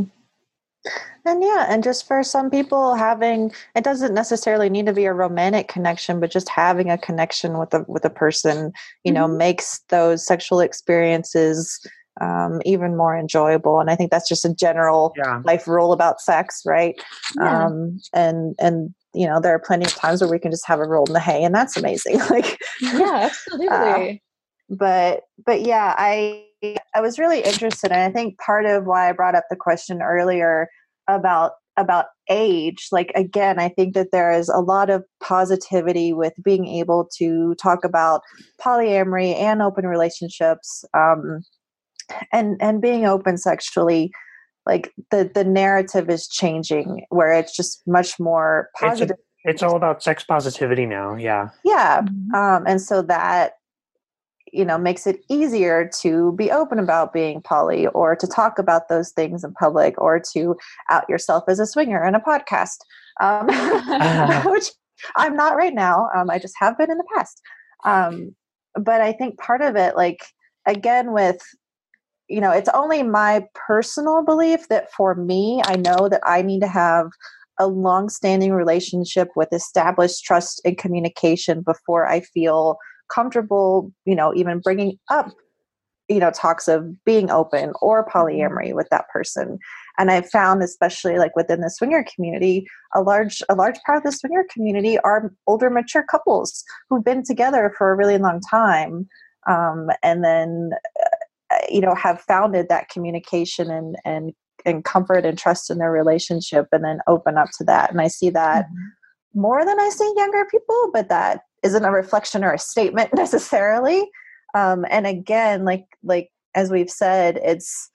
And yeah, and just for some people, having, it doesn't necessarily need to be a romantic connection, but just having a connection with a with a person, you know, Mm-hmm. makes those sexual experiences um, even more enjoyable. And I think that's just a general Yeah. life rule about sex, right? Yeah. Um, and and you know, there are plenty of times where we can just have a roll in the hay, and that's amazing. Like, Yeah, absolutely. uh, but but yeah, I I was really interested, and I think part of why I brought up the question earlier about about age, like, again, I think that there is a lot of positivity with being able to talk about polyamory and open relationships, um, and and being open sexually. Like, the the narrative is changing, where it's just much more It's a, positive. it's all about sex positivity now. Yeah. Yeah, Mhm. um, and so that, you know, makes it easier to be open about being poly, or to talk about those things in public, or to out yourself as a swinger in a podcast, um, which I'm not right now. Um, I just have been in the past. Um, but I think part of it, like, again, with, you know, it's only my personal belief that for me, I know that I need to have a long-standing relationship with established trust and communication before I feel comfortable, you know, even bringing up, you know, talks of being open or polyamory with that person. And I've found, especially like within the swinger community, a large a large part of the swinger community are older, mature couples who've been together for a really long time, um, and then uh, you know, have founded that communication and and and comfort and trust in their relationship, and then open up to that. And I see that Mhm. more than I see younger people, but that isn't a reflection or a statement necessarily. Um, and again, like like as we've said, it's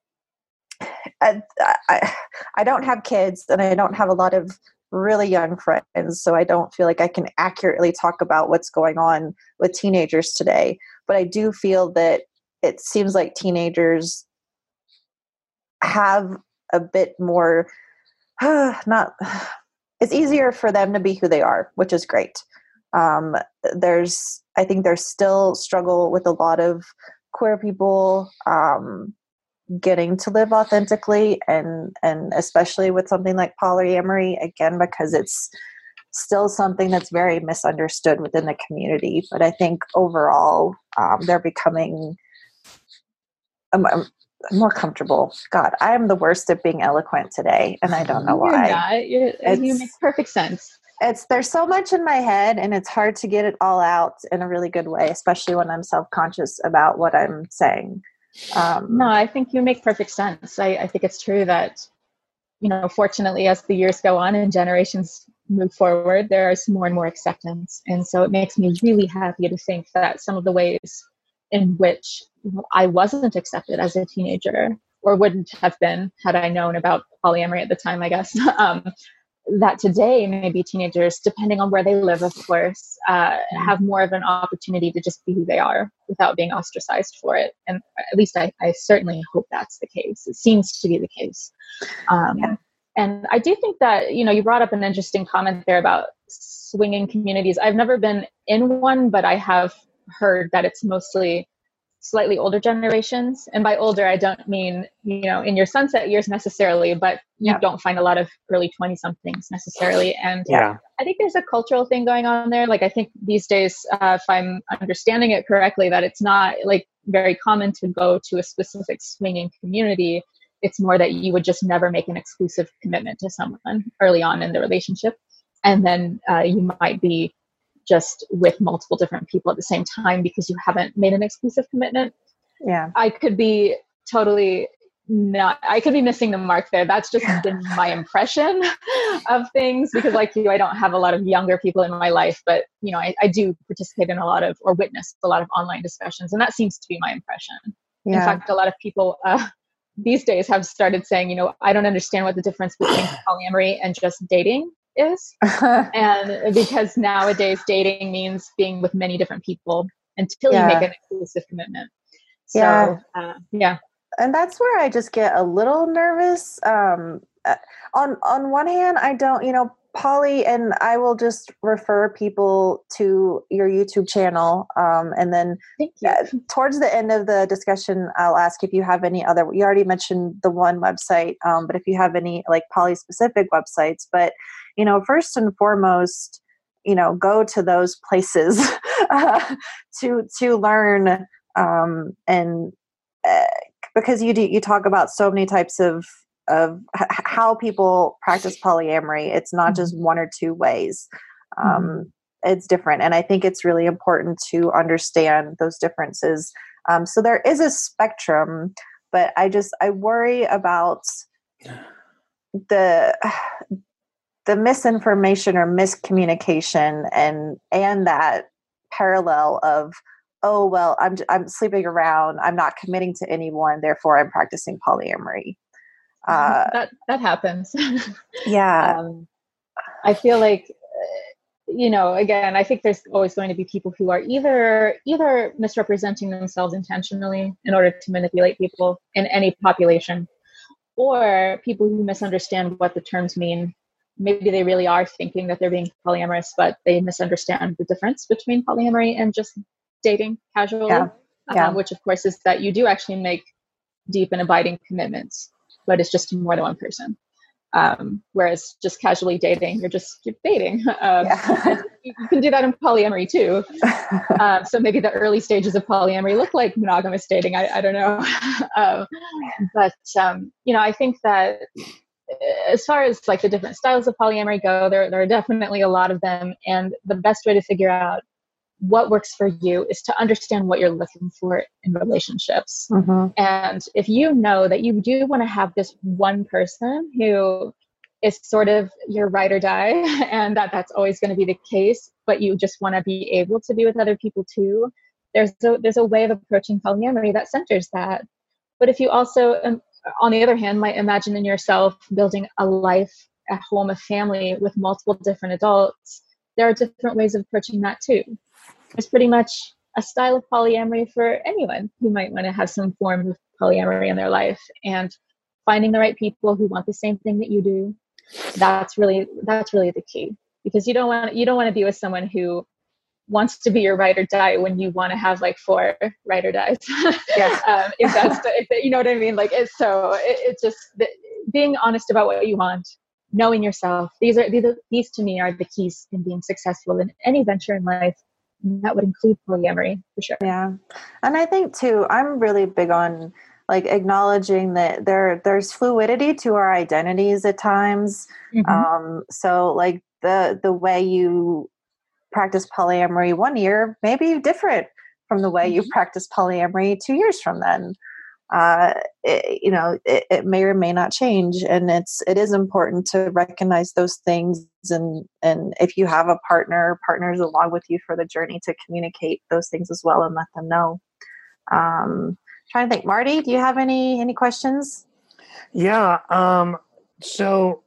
I, I I don't have kids, and I don't have a lot of really young friends, so I don't feel like I can accurately talk about what's going on with teenagers today. But I do feel that it seems like teenagers have a bit more not it's easier for them to be who they are, which is great. Um, there's, I think there's still struggle with a lot of queer people um, getting to live authentically, and and especially with something like polyamory, again, because it's still something that's very misunderstood within the community. But I think overall, um, they're becoming um, um, more comfortable. God, I am the worst at being eloquent today, and I don't know You're why. not. You're, you make It's perfect sense. it's there's so much in my head, and it's hard to get it all out in a really good way, especially when I'm self-conscious about what I'm saying. Um, No, I think you make perfect sense. I, I think it's true that, you know, fortunately, as the years go on and generations move forward, there is more and more acceptance. And so it makes me really happy to think that some of the ways in which, you know, I wasn't accepted as a teenager, or wouldn't have been had I known about polyamory at the time, I guess, um, that today maybe teenagers, depending on where they live, of course, uh, have more of an opportunity to just be who they are without being ostracized for it. And at least I, I certainly hope that's the case. It seems to be the case. Um, Yeah. And I do think that, you know, you brought up an interesting comment there about swinging communities. I've never been in one, but I have heard that it's mostly slightly older generations. And by older, I don't mean, you know, in your sunset years necessarily, but you Yeah. don't find a lot of early twenty somethings necessarily. And Yeah. I think there's a cultural thing going on there. Like, I think these days, uh, if I'm understanding it correctly, that it's not like very common to go to a specific swinging community. It's more that you would just never make an exclusive commitment to someone early on in the relationship. And then uh, you might be just with multiple different people at the same time because you haven't made an exclusive commitment. Yeah. I could be totally not, I could be missing the mark there. That's just been my impression of things because like you, I don't have a lot of younger people in my life, but you know, I, I do participate in a lot of, or witness a lot of online discussions. And that seems to be my impression. Yeah. In fact, a lot of people uh, these days have started saying, you know, I don't understand what the difference between polyamory and just dating is. And because nowadays dating means being with many different people until yeah. you make an exclusive commitment. So, yeah. Uh, yeah. And that's where I just get a little nervous. Um, on on one hand, I don't, you know, poly, and I will just refer people to your YouTube channel. Um, and then uh, towards the end of the discussion, I'll ask if you have any other, you already mentioned the one website, um, but if you have any like poly specific websites, but, you know, first and foremost, you know, go to those places uh, to, to learn um, and, uh, because you do, you talk about so many types of of h- how people practice polyamory. It's not mm-hmm. just one or two ways. Um, mm-hmm. It's different, and I think it's really important to understand those differences. Um, so there is a spectrum, but I just I worry about the the misinformation or miscommunication, and and that parallel of, oh, well, I'm I'm sleeping around. I'm not committing to anyone. Therefore, I'm practicing polyamory. Uh, that that happens. Yeah. um, I feel like, you know, again, I think there's always going to be people who are either either misrepresenting themselves intentionally in order to manipulate people in any population, or people who misunderstand what the terms mean. Maybe they really are thinking that they're being polyamorous, but they misunderstand the difference between polyamory and just dating casually, yeah. Yeah. Um, which of course is that you do actually make deep and abiding commitments, but it's just to more than one person. Um, whereas just casually dating, you're just you're dating. Um, yeah. You can do that in polyamory too. um, so maybe the early stages of polyamory look like monogamous dating. I, I don't know. um, but, um, you know, I think that as far as like the different styles of polyamory go, there, there are definitely a lot of them. And the best way to figure out what works for you is to understand what you're looking for in relationships. Mm-hmm. And if you know that you do want to have this one person who is sort of your ride or die, and that that's always going to be the case, but you just want to be able to be with other people too, there's a, there's a way of approaching polyamory that centers that. But if you also, um, on the other hand, might imagine in yourself building a life, a home, a family with multiple different adults, there are different ways of approaching that too. There's pretty much a style of polyamory for anyone who might want to have some form of polyamory in their life, and finding the right people who want the same thing that you do. That's really, that's really the key, because you don't want, you don't want to be with someone who wants to be your ride or die when you want to have like four ride or dies. Yeah. um, if that's, the, if the, you know what I mean? Like it's so, it, it's just the, being honest about what you want, knowing yourself. These are, these, these to me are the keys in being successful in any venture in life. That would include polyamory for sure. Yeah. And I think too, I'm really big on like acknowledging that there there's fluidity to our identities at times. Mm-hmm. Um, so like the the way you practice polyamory one year may be different from the way mm-hmm. you practice polyamory two years from then. Uh, it, you know, it, it may or may not change, and it's it is important to recognize those things. And and if you have a partner, partners along with you for the journey, to communicate those things as well and let them know. Um, trying to think, Marty, do you have any any questions? Yeah. Um, so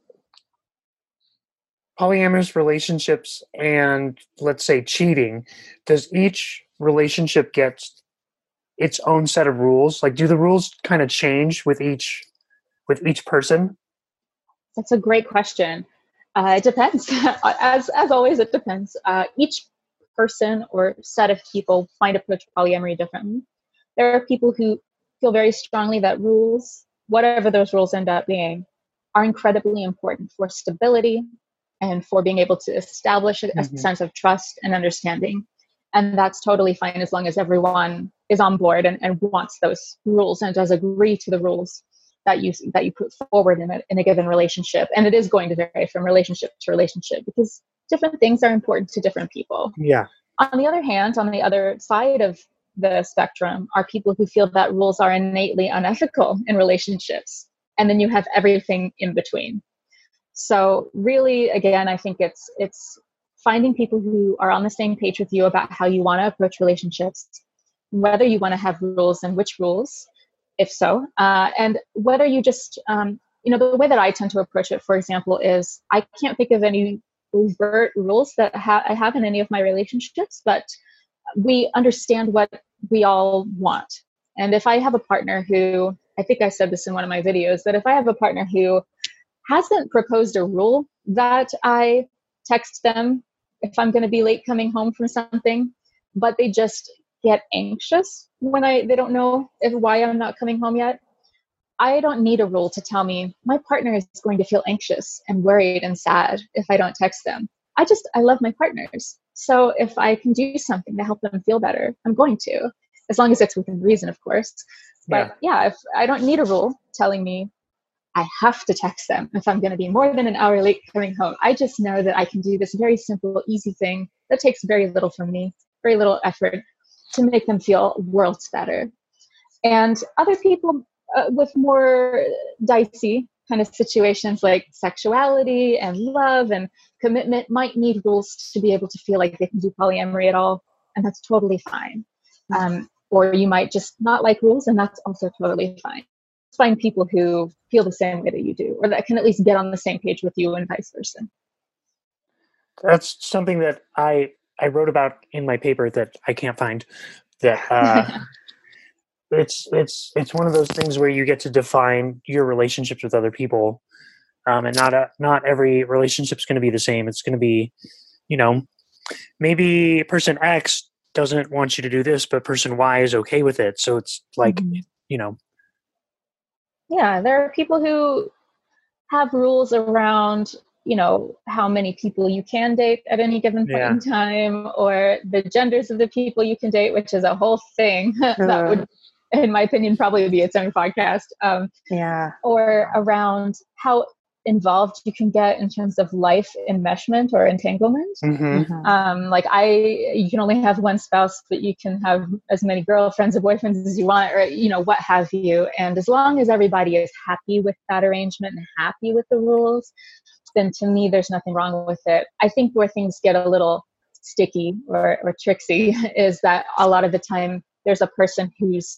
polyamorous relationships and let's say cheating, does each relationship get its own set of rules? Like, do the rules kind of change with each with each person? That's a great question. Uh, it depends. as as always, it depends. Uh, each person or set of people find approach polyamory differently. There are people who feel very strongly that rules, whatever those rules end up being, are incredibly important for stability and for being able to establish a, mm-hmm. a sense of trust and understanding. And that's totally fine as long as everyone is on board and, and wants those rules and does agree to the rules that you that you put forward in a, in a given relationship. And it is going to vary from relationship to relationship, because different things are important to different people. Yeah. On the other hand, on the other side of the spectrum are people who feel that rules are innately unethical in relationships. And then you have everything in between. So really, again, I think it's it's finding people who are on the same page with you about how you want to approach relationships, whether you want to have rules and which rules, if so, uh, and whether you just, um, you know, the way that I tend to approach it, for example, is I can't think of any overt rules that ha- I have in any of my relationships, but we understand what we all want. And if I have a partner who, I think I said this in one of my videos, that if I have a partner who hasn't proposed a rule that I text them if I'm going to be late coming home from something, but they just get anxious when I they don't know if why I'm not coming home yet, I don't need a rule to tell me my partner is going to feel anxious and worried and sad if I don't text them. I just, I love my partners. So if I can do something to help them feel better, I'm going to, as long as it's within reason, of course. But yeah, yeah if I don't need a rule telling me I have to text them if I'm going to be more than an hour late coming home. I just know that I can do this very simple, easy thing that takes very little from me, very little effort to make them feel worlds better. And other people uh, with more dicey kind of situations like sexuality and love and commitment might need rules to be able to feel like they can do polyamory at all. And that's totally fine. Um, or you might just not like rules, and that's also totally fine. Find people who feel the same way that you do, or that can at least get on the same page with you, and vice versa. That's something that I I wrote about in my paper that I can't find. That uh, it's it's it's one of those things where you get to define your relationships with other people, um, and not a, not every relationship's going to be the same. It's going to be, you know, maybe person X doesn't want you to do this, but person Y is okay with it. So it's like, mm-hmm. you know. Yeah, there are people who have rules around, you know, how many people you can date at any given point yeah. in time, or the genders of the people you can date, which is a whole thing uh. that would, in my opinion, probably be its own podcast. Um, yeah. Or around how involved you can get in terms of life enmeshment or entanglement. Mm-hmm. Um, like I, you can only have one spouse, but you can have as many girlfriends or boyfriends as you want, or, you know, what have you. And as long as everybody is happy with that arrangement and happy with the rules, then to me, there's nothing wrong with it. I think where things get a little sticky or, or tricksy is that a lot of the time there's a person who's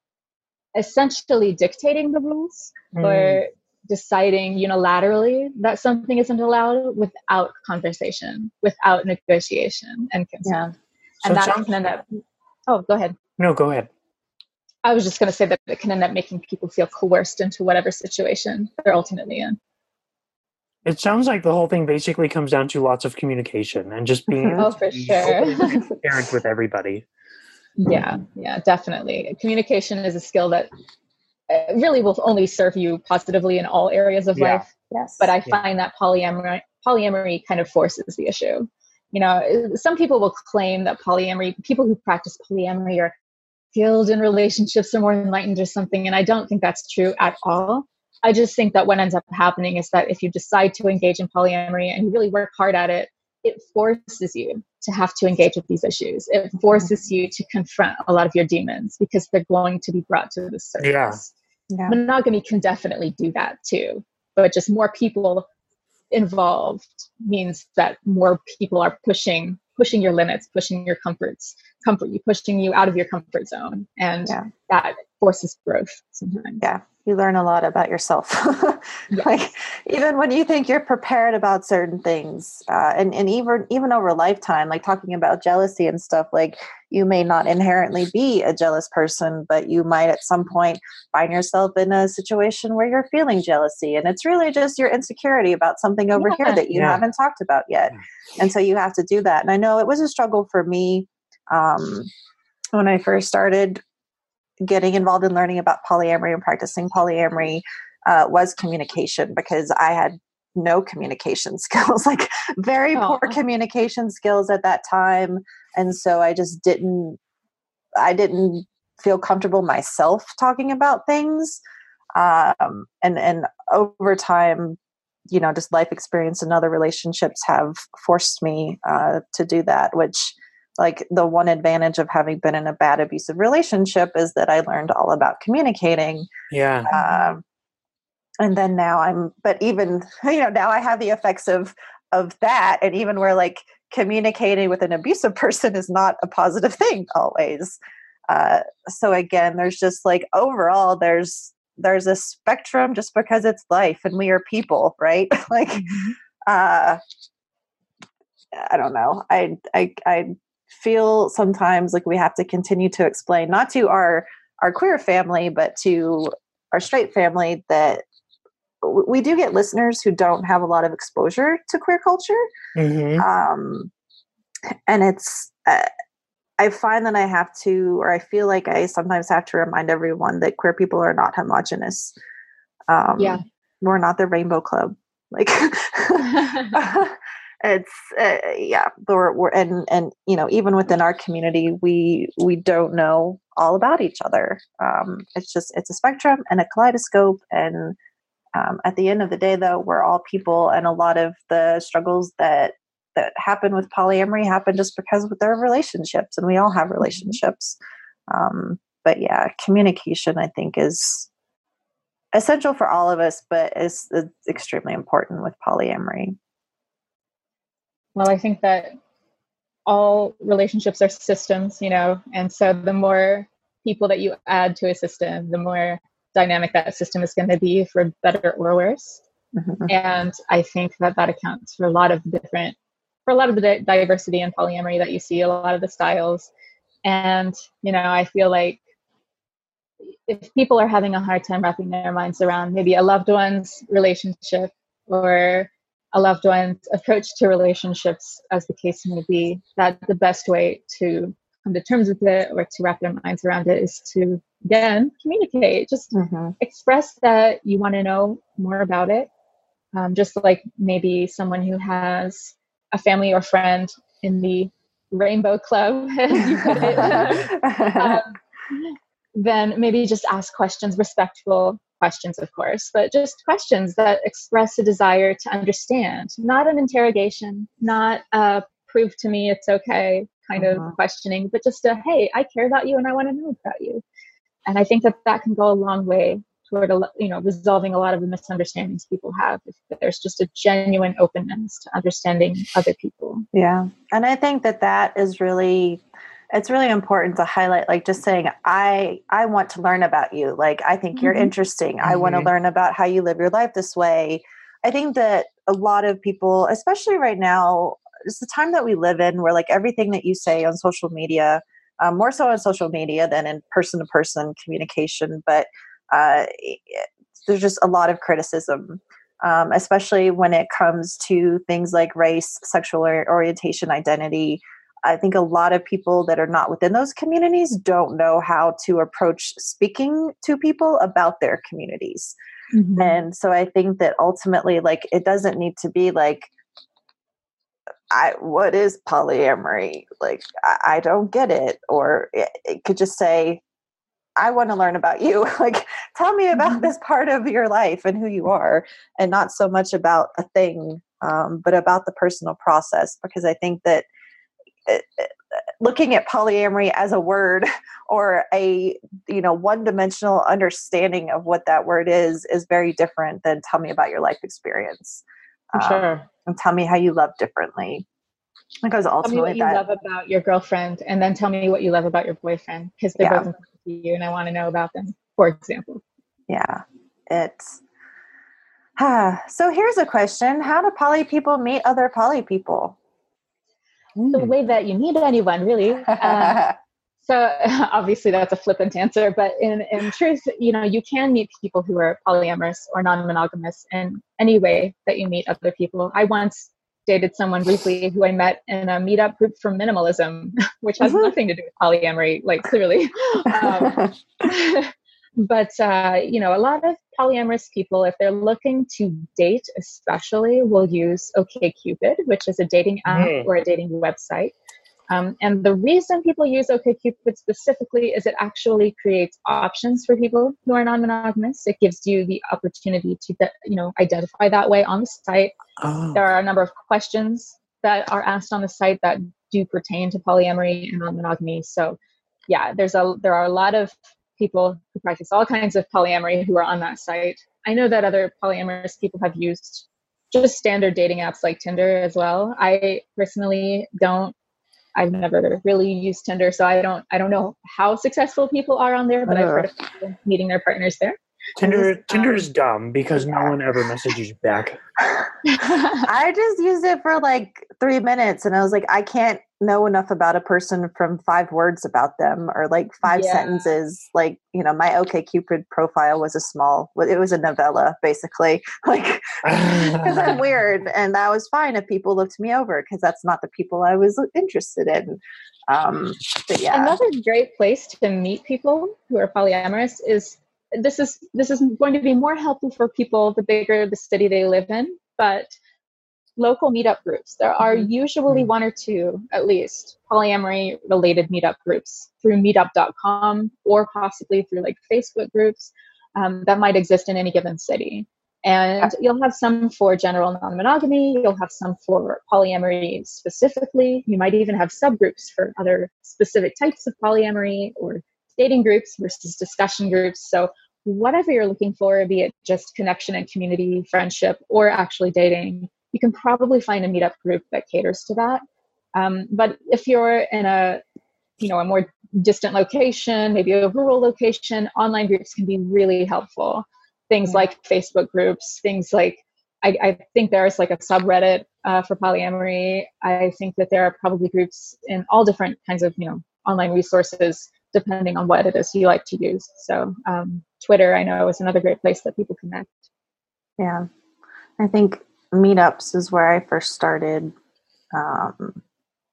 essentially dictating the rules mm. or deciding unilaterally that something isn't allowed without conversation, without negotiation and consent. Yeah. And so that sounds- can end up, oh, go ahead. No, go ahead. I was just going to say that it can end up making people feel coerced into whatever situation they're ultimately in. It sounds like the whole thing basically comes down to lots of communication and just being oh, for sure. transparent with everybody. Yeah, yeah, definitely. Communication is a skill that really will only serve you positively in all areas of yeah. life. Yes. But I find yeah. that polyamory polyamory kind of forces the issue. You know, some people will claim that polyamory, people who practice polyamory are skilled in relationships or more enlightened or something, and I don't think that's true at all. I just think that what ends up happening is that if you decide to engage in polyamory and you really work hard at it, it forces you to have to engage with these issues. It forces you to confront a lot of your demons because they're going to be brought to the surface. Yeah. Yeah. Monogamy can definitely do that too, but just more people involved means that more people are pushing pushing your limits, pushing your comforts, comfort you, pushing you out of your comfort zone, and yeah. that forces growth sometimes. Yeah. You learn a lot about yourself. Yes. Like even when you think you're prepared about certain things, uh, and, and even, even over lifetime, like talking about jealousy and stuff, like you may not inherently be a jealous person, but you might at some point find yourself in a situation where you're feeling jealousy. And it's really just your insecurity about something over yeah. here that you yeah. haven't talked about yet. And so you have to do that. And I know it was a struggle for me um, when I first started getting involved in learning about polyamory and practicing polyamory uh, was communication, because I had no communication skills, like very oh. poor communication skills at that time. And so I just didn't, I didn't feel comfortable myself talking about things. Um, and, and over time, you know, just life experience and other relationships have forced me uh, to do that, which like the one advantage of having been in a bad abusive relationship is that I learned all about communicating. Yeah. Um, and then now I'm, but even, you know, now I have the effects of, of that. And even where like communicating with an abusive person is not a positive thing always. Uh, so again, there's just like overall, there's, there's a spectrum just because it's life and we are people, right? like, Mm-hmm. uh, I don't know. I, I, I feel sometimes like we have to continue to explain, not to our, our queer family, but to our straight family, that we do get listeners who don't have a lot of exposure to queer culture. Mm-hmm. Um, and it's, uh, I find that I have to, or I feel like I sometimes have to remind everyone that queer people are not homogenous. Um, Yeah. We're not the Rainbow Club. Like, it's, uh, yeah, we're, we're, and, and, you know, even within our community, we, we don't know all about each other. Um, it's just, it's a spectrum and a kaleidoscope. And, um, at the end of the day, though, we're all people, and a lot of the struggles that, that happen with polyamory happen just because with their relationships, and we all have relationships. Um, but yeah, communication, I think, is essential for all of us, but is, is extremely important with polyamory. Well, I think that all relationships are systems, you know, and so the more people that you add to a system, the more dynamic that system is going to be, for better or worse. Mm-hmm. And I think that that accounts for a lot of different, for a lot of the di- diversity in polyamory that you see, a lot of the styles. And, you know, I feel like if people are having a hard time wrapping their minds around maybe a loved one's relationship or a loved one's approach to relationships, as the case may be, that the best way to come to terms with it or to wrap their minds around it is to, again, communicate. Just Mm-hmm. express that you want to know more about it. Um, just like maybe someone who has a family or friend in the Rainbow Club, as you put it, um, then maybe just ask questions, respectful questions, of course, but just questions that express a desire to understand, not an interrogation, not a prove to me it's okay kind uh-huh. of questioning, but just a, hey, I care about you and I want to know about you. And I think that that can go a long way toward, you know, resolving a lot of the misunderstandings people have, if there's just a genuine openness to understanding other people. Yeah. And I think that that is really, it's really important to highlight, like just saying, I, I want to learn about you. Like, I think mm-hmm. you're interesting. Mm-hmm. I want to learn about how you live your life this way. I think that a lot of people, especially right now, it's the time that we live in where like everything that you say on social media, um, more so on social media than in person to person communication, but uh, there's just a lot of criticism. Um, especially when it comes to things like race, sexual orientation, identity. I think a lot of people that are not within those communities don't know how to approach speaking to people about their communities. Mm-hmm. And so I think that ultimately, like, it doesn't need to be like, I, what is polyamory? Like, I, I don't get it. Or it, it could just say, I want to learn about you. Like, tell me about mm-hmm. this part of your life and who you are, and not so much about a thing, um, but about the personal process. Because I think that it, it, looking at polyamory as a word or a, you know, one-dimensional understanding of what that word is, is very different than tell me about your life experience. For sure. Um, and tell me how you love differently. Because ultimately, tell me what you that, love about your girlfriend, and then tell me what you love about your boyfriend, because they're yeah. both important to you, and I want to know about them, for example. Yeah, it's. Ah, so here's a question: how do poly people meet other poly people? The Mm. way that you meet anyone, really. Um, so obviously that's a flippant answer, but in in truth, you know, you can meet people who are polyamorous or non-monogamous in any way that you meet other people. I once dated someone briefly who I met in a meetup group for minimalism, which has mm-hmm. nothing to do with polyamory, like clearly. Um, but, uh, you know, a lot of polyamorous people, if they're looking to date especially, will use OkCupid, which is a dating app mm. or a dating website. Um, and the reason people use OkCupid specifically is it actually creates options for people who are non-monogamous. It gives you the opportunity to, you know, identify that way on the site. Oh. There are a number of questions that are asked on the site that do pertain to polyamory and non-monogamy. So yeah, there's a there are a lot of people who practice all kinds of polyamory who are on that site. I know that other polyamorous people have used just standard dating apps like Tinder as well. I personally don't. I've never really used Tinder, so I don't I don't know how successful people are on there, but uh, I've heard of people meeting their partners there. Tinder just, Tinder um, is dumb because no one ever messages you back. I just used it for like three minutes and I was like, I can't know enough about a person from five words about them or like five Yeah. sentences. Like, you know, my OkCupid profile was a small, it was a novella basically, like, because I'm weird. And that was fine if people looked me over because that's not the people I was interested in. Um, but yeah. Another great place to meet people who are polyamorous is this is this is going to be more helpful for people the bigger the city they live in, but local meetup groups. There are mm-hmm. usually one or two, at least, polyamory related meetup groups through meetup dot com or possibly through like Facebook groups um, that might exist in any given city. And you'll have some for general non-monogamy. You'll have some for polyamory specifically. You might even have subgroups for other specific types of polyamory or dating groups versus discussion groups. So whatever you're looking for, be it just connection and community, friendship, or actually dating, you can probably find a meetup group that caters to that. Um, but if you're in a, you know, a more distant location, maybe a rural location, online groups can be really helpful. Things like Facebook groups, things like, I, I think there's like a subreddit uh, for polyamory. I think that there are probably groups in all different kinds of, you know, online resources, depending on what it is you like to use. So um, Twitter, I know, is another great place that people connect. Yeah. I think meetups is where I first started. Um,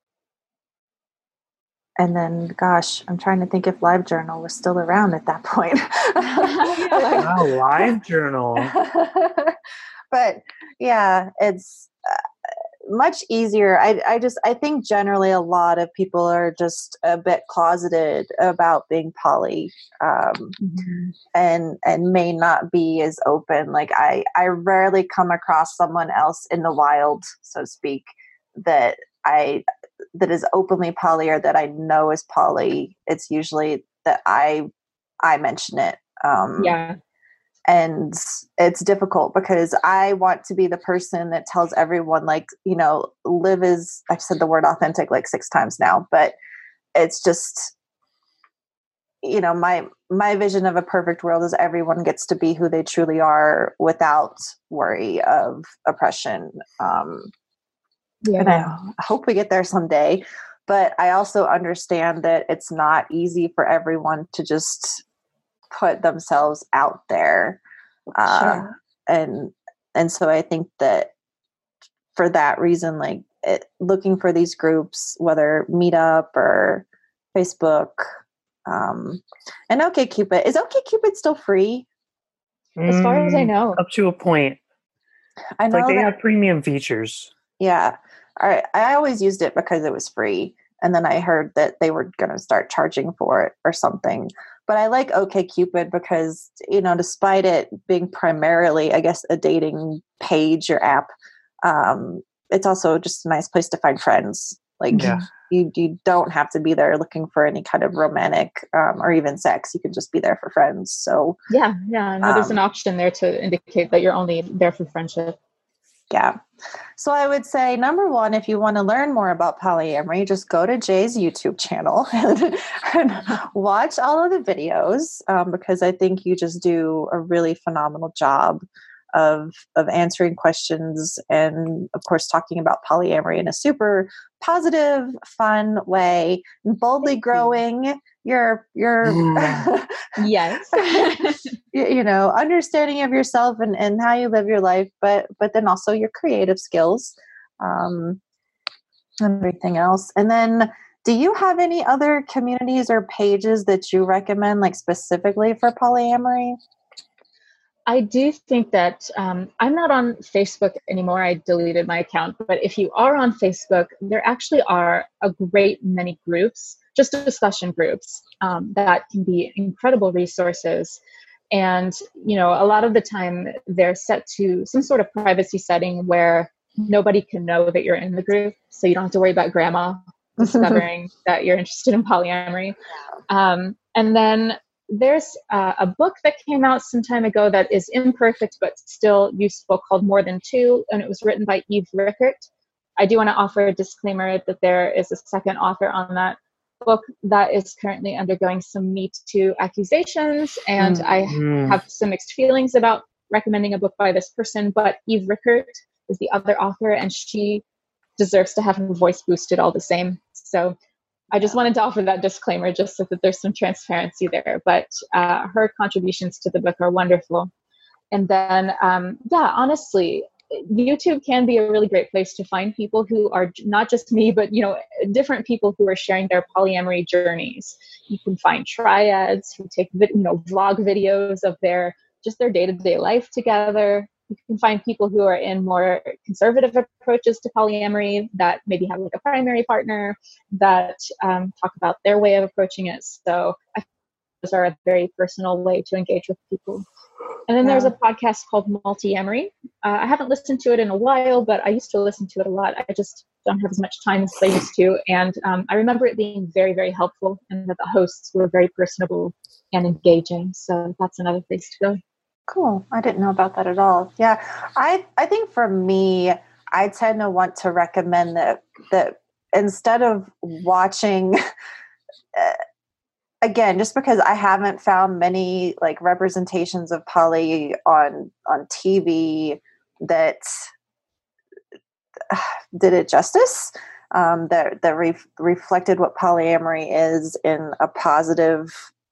and then, gosh, I'm trying to think if LiveJournal was still around at that point. Wow, LiveJournal. But yeah, it's uh, much easier. I, I just, I think generally a lot of people are just a bit closeted about being poly, um, mm-hmm. and, and may not be as open. Like I, I rarely come across someone else in the wild, so to speak, that I, that is openly poly or that I know is poly. It's usually that I, I mention it. Um, yeah. And it's difficult because I want to be the person that tells everyone, like, you know, live as, I've said the word authentic like six times now, but it's just, you know, my, my vision of a perfect world is everyone gets to be who they truly are without worry of oppression. Um, yeah. And I hope we get there someday, but I also understand that it's not easy for everyone to just put themselves out there. Uh, sure. And, and so I think that for that reason, like it, looking for these groups, whether Meetup or Facebook, um, and OkCupid, is OkCupid still free? As far as I know. Up to a point. I know like they that, have premium features. Yeah. I, I always used it because it was free. And then I heard that they were going to start charging for it or something. But I like OkCupid because, you know, despite it being primarily, I guess, a dating page or app, um, it's also just a nice place to find friends. Like yeah. you, you don't have to be there looking for any kind of romantic um, or even sex. You can just be there for friends. So yeah, yeah. No, there's um, an option there to indicate that you're only there for friendship. Yeah. So I would say, number one, if you want to learn more about polyamory, just go to Jay's YouTube channel and, and watch all of the videos um, because I think you just do a really phenomenal job of of answering questions and, of course, talking about polyamory in a super positive, fun way, and boldly Thank growing you. your your yes. you know, understanding of yourself and, and how you live your life, but but then also your creative skills, um, and everything else. And then, do you have any other communities or pages that you recommend, like specifically for polyamory? I do think that um, I'm not on Facebook anymore. I deleted my account. But if you are on Facebook, there actually are a great many groups, just discussion groups, um, that can be incredible resources. And, you know, a lot of the time they're set to some sort of privacy setting where nobody can know that you're in the group. So you don't have to worry about grandma discovering that you're interested in polyamory. Um, and then there's uh, a book that came out some time ago that is imperfect but still useful, called More Than Two, and it was written by Eve Rickert. I do want to offer a disclaimer that there is a second author on that book that is currently undergoing some Me Too accusations, and mm-hmm. I have some mixed feelings about recommending a book by this person, but Eve Rickert is the other author, and she deserves to have her voice boosted all the same. So I just wanted to offer that disclaimer just so that there's some transparency there. But uh, her contributions to the book are wonderful. And then, um, yeah, honestly, YouTube can be a really great place to find people who are not just me, but, you know, different people who are sharing their polyamory journeys. You can find triads who take, you know, vlog videos of their, just their day-to-day life together. You can find people who are in more conservative approaches to polyamory that maybe have like a primary partner that um, talk about their way of approaching it. So I think those are a very personal way to engage with people. And then yeah. there's a podcast called Multi-Amory. Uh, I haven't listened to it in a while, but I used to listen to it a lot. I just don't have as much time as I used to. And um, I remember it being very, very helpful, and that the hosts were very personable and engaging. So that's another place to go. Cool. I didn't know about that at all. Yeah. I, I think for me, I tend to want to recommend that, that instead of watching, uh, again, just because I haven't found many like representations of poly on, on T V that uh, did it justice, um, that, that re- reflected what polyamory is in a positive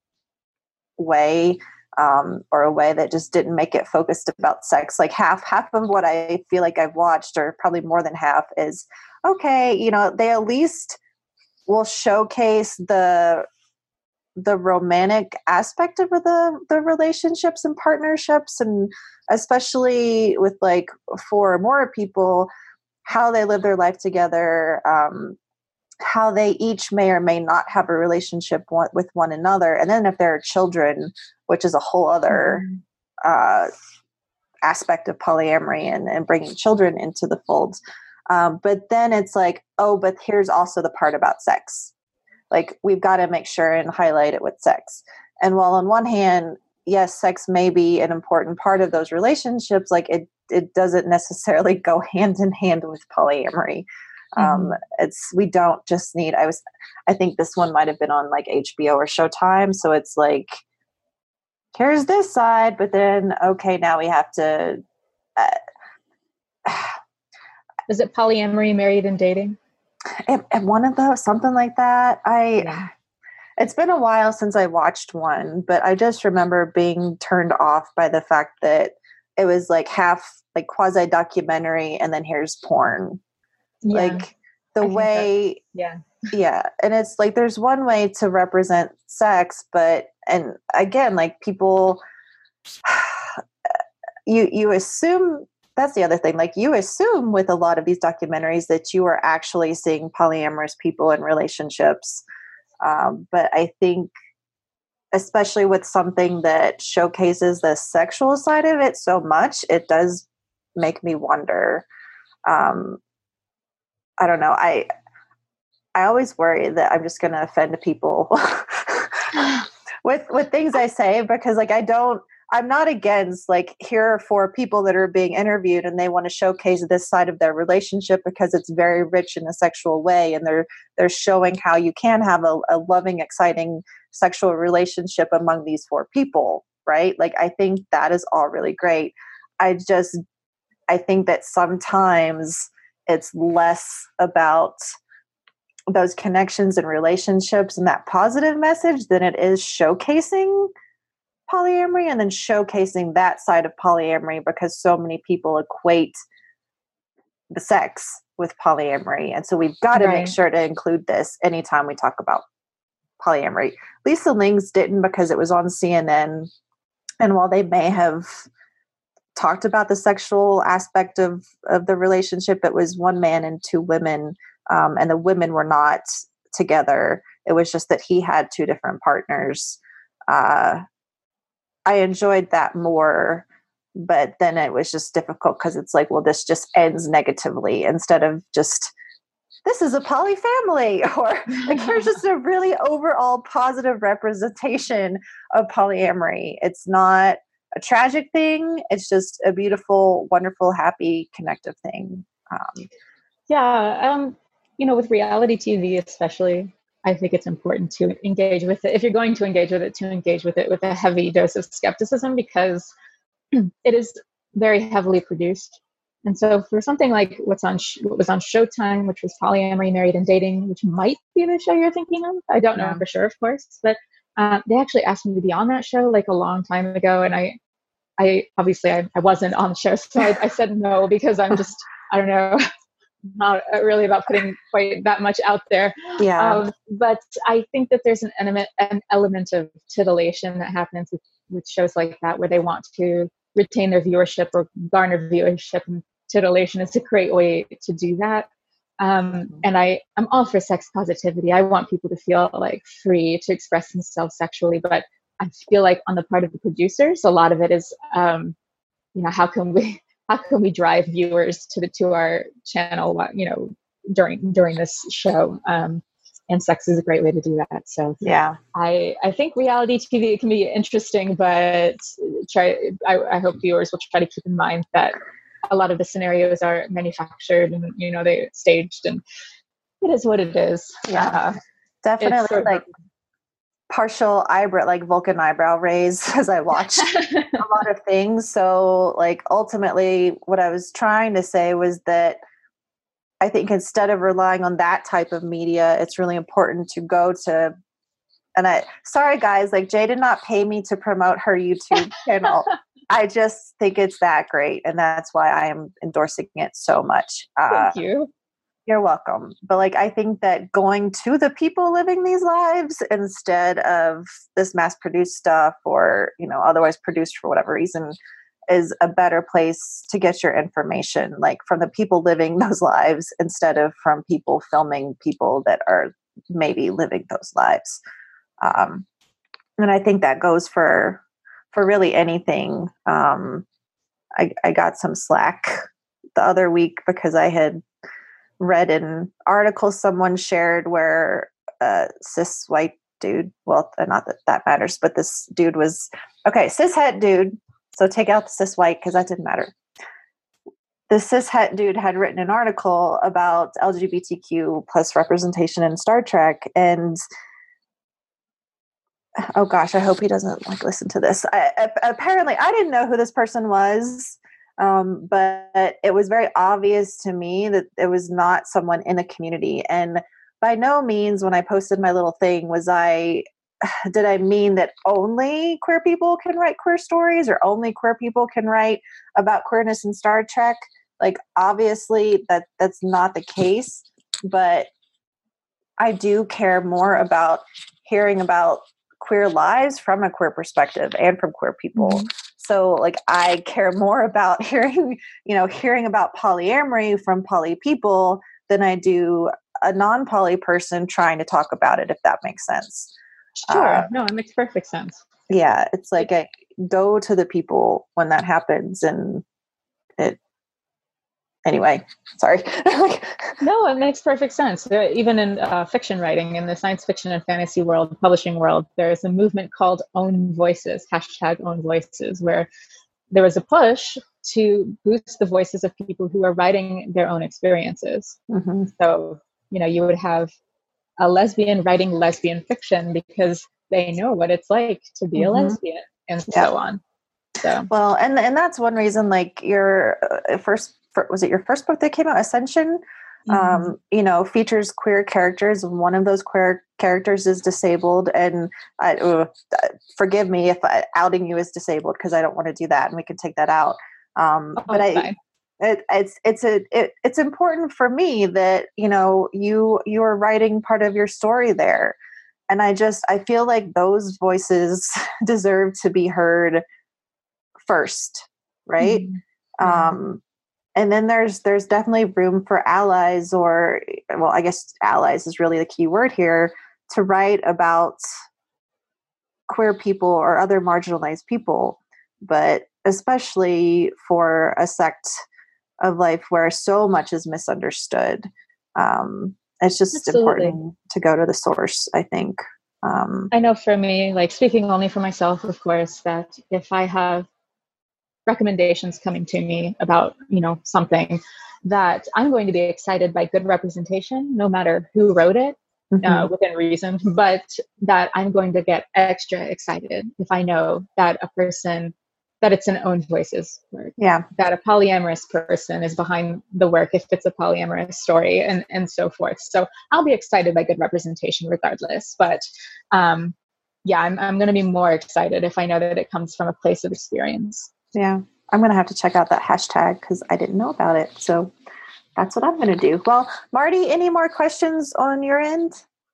way. Um, or a way that just didn't make it focused about sex. Like half, half of what I feel like I've watched, or probably more than half, is okay. You know, they at least will showcase the the romantic aspect of the the relationships and partnerships, and especially with like four or more people, how they live their life together. Um, how they each may or may not have a relationship one, with one another. And then if there are children, which is a whole other uh, aspect of polyamory and, and bringing children into the fold. Um, but then it's like, oh, but here's also the part about sex. Like, we've got to make sure and highlight it with sex. And while on one hand, yes, sex may be an important part of those relationships, like it, it doesn't necessarily go hand in hand with polyamory. Um, it's, we don't just need, I was, I think this one might've been on like H B O or Showtime. So it's like, here's this side, but then, okay, now we have to, uh, is it Polyamory, Married and Dating? And, and one of those, something like that. I, yeah. It's been a while since I watched one, but I just remember being turned off by the fact that it was like half like quasi documentary and then here's porn. Yeah. Like the I way, yeah, yeah. And it's like, there's one way to represent sex, but, and again, like people, you, you assume, that's the other thing. Like you assume with a lot of these documentaries that you are actually seeing polyamorous people in relationships. Um, but I think, especially with something that showcases the sexual side of it so much, it does make me wonder, um, I don't know. I I always worry that I'm just going to offend people with with things I say, because like I don't. I'm not against like here are four people that are being interviewed and they want to showcase this side of their relationship because it's very rich in a sexual way, and they're they're showing how you can have a, a loving, exciting sexual relationship among these four people, right? Like I think that is all really great. I just I think that sometimes it's less about those connections and relationships and that positive message than it is showcasing polyamory and then showcasing that side of polyamory, because so many people equate the sex with polyamory. And so we've got to right. make sure to include this anytime we talk about polyamory. Lisa Lings didn't because it was on C N N. And while they may have talked about the sexual aspect of, of the relationship. It was one man and two women, um, and the women were not together. It was just that he had two different partners. Uh, I enjoyed that more, but then it was just difficult because it's like, well, this just ends negatively instead of just, this is a poly family, or like here's just a really overall positive representation of polyamory. It's not a tragic thing. It's just a beautiful, wonderful, happy, connective thing. Um, yeah. Um, you know, with reality T V, especially, I think it's important to engage with it. If you're going to engage with it, to engage with it with a heavy dose of skepticism, because it is very heavily produced. And so for something like what's on, what was on Showtime, which was Polyamory, Married and Dating, which might be the show you're thinking of. I don't know yeah. for sure, of course, but uh, they actually asked me to be on that show like a long time ago. And I, I obviously I, I wasn't on the show, so I, I said no because I'm just I don't know, not really about putting quite that much out there. Yeah. Um, but I think that there's an element an element of titillation that happens with, with shows like that, where they want to retain their viewership or garner viewership, and titillation is a great way to do that. Um, and I, I'm all for sex positivity. I want people to feel like free to express themselves sexually, but I feel like on the part of the producers, a lot of it is, um, you know, how can we, how can we drive viewers to the, to our channel, you know, during, during this show. Um, and sex is a great way to do that. So yeah, I, I think reality T V can be interesting, but try, I, I hope viewers will try to keep in mind that a lot of the scenarios are manufactured and, you know, they're staged, and it is what it is. Yeah, uh, definitely sort of, like partial eyebrow, like Vulcan eyebrow raise as I watched a lot of things. So like ultimately what I was trying to say was that I think instead of relying on that type of media, it's really important to go to, and I, sorry guys, like Jay did not pay me to promote her YouTube channel. I just think it's that great. And that's why I am endorsing it so much. Uh, Thank you. You're welcome. But like, I think that going to the people living these lives instead of this mass produced stuff, or, you know, otherwise produced for whatever reason, is a better place to get your information, like from the people living those lives instead of from people filming people that are maybe living those lives. Um, and I think that goes for, for really anything. Um, I, I got some slack the other week because I had read an article someone shared where a cis white dude, well, not that that matters, but this dude was, okay, cis het dude. So take out the cis white because that didn't matter. The cis het dude had written an article about L G B T Q plus representation in Star Trek, and oh gosh, I hope he doesn't like listen to this. I, I, apparently, I didn't know who this person was, um, but it was very obvious to me that it was not someone in the community. And by no means, when I posted my little thing, was I did I mean that only queer people can write queer stories, or only queer people can write about queerness in Star Trek. Like, obviously, that that's not the case. But I do care more about hearing about queer lives from a queer perspective and from queer people. Mm-hmm. So like I care more about hearing, you know, hearing about polyamory from poly people than I do a non-poly person trying to talk about it, if that makes sense. Sure. Uh, no, it makes perfect sense. Yeah. It's like I go to the people when that happens, and it, anyway, sorry. No, it makes perfect sense. Uh, even in uh, fiction writing, in the science fiction and fantasy world, publishing world, there's a movement called Own Voices, hashtag Own Voices, where there was a push to boost the voices of people who are writing their own experiences. Mm-hmm. So, you know, you would have a lesbian writing lesbian fiction because they know what it's like to be mm-hmm. a lesbian, and yeah. so on. So, well, and and that's one reason, like your uh, first, was it your first book that came out, Ascension? Mm-hmm. Um, you know, features queer characters. One of those queer characters is disabled, and I, uh, forgive me if I, outing you as disabled, because I don't want to do that, and we can take that out. Um, oh, but I, fine. it, it's it's a it, it's important for me that, you know, you you are writing part of your story there, and I just I feel like those voices deserve to be heard first. right? Mm-hmm. Yeah. Um, and then there's there's definitely room for allies, or well, I guess allies is really the key word here, to write about queer people or other marginalized people, but especially for a sect of life where so much is misunderstood. Um, it's just Absolutely. important to go to the source, I think. Um, I know for me, like speaking only for myself, of course, that if I have recommendations coming to me about, you know, something, that I'm going to be excited by good representation, no matter who wrote it, mm-hmm. uh, within reason, but that I'm going to get extra excited if I know that a person, that it's an own voices work, yeah, that a polyamorous person is behind the work if it's a polyamorous story, and, and so forth. So I'll be excited by good representation regardless. But um, yeah, I'm, I'm going to be more excited if I know that it comes from a place of experience. Yeah, I'm going to have to check out that hashtag because I didn't know about it. So that's what I'm going to do. Well, Marty, any more questions on your end?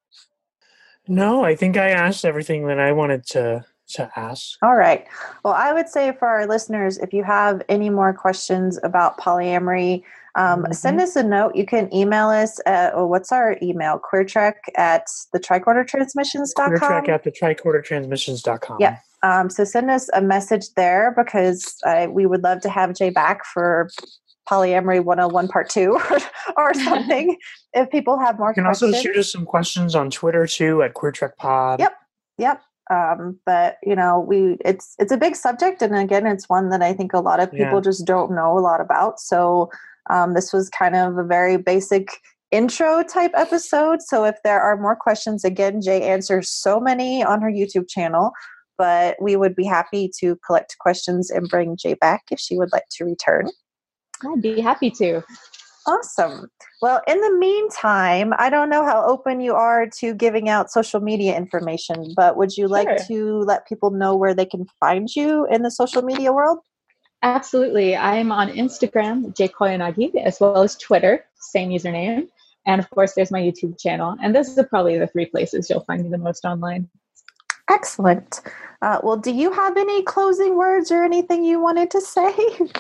No, I think I asked everything that I wanted to to ask. All right. Well, I would say for our listeners, if you have any more questions about polyamory, um, mm-hmm. send us a note. You can email us at, oh, what's our email? Queertrek at the tricorder transmissions dot com. Queertrek at the tricorder transmissions dot com. Yep. Um, so send us a message there because uh, we would love to have Jay back for Polyamory one oh one Part two or, or something if people have more questions. You can questions. also shoot us some questions on Twitter too at QueerTrekPod. Yep. Yep. Um, but you know, we it's it's a big subject, and again, it's one that I think a lot of people yeah. just don't know a lot about. So um, this was kind of a very basic intro type episode. So if there are more questions, again, Jay answers so many on her YouTube channel, but we would be happy to collect questions and bring Jay back if she would like to return. I'd be happy to. Awesome. Well, in the meantime, I don't know how open you are to giving out social media information, but would you like Sure. to let people know where they can find you in the social media world? Absolutely. I'm on Instagram, Jay Koyanagi, as well as Twitter, same username. And of course, there's my YouTube channel. And those are probably the three places you'll find me the most online. Excellent. Uh, well, do you have any closing words or anything you wanted to say?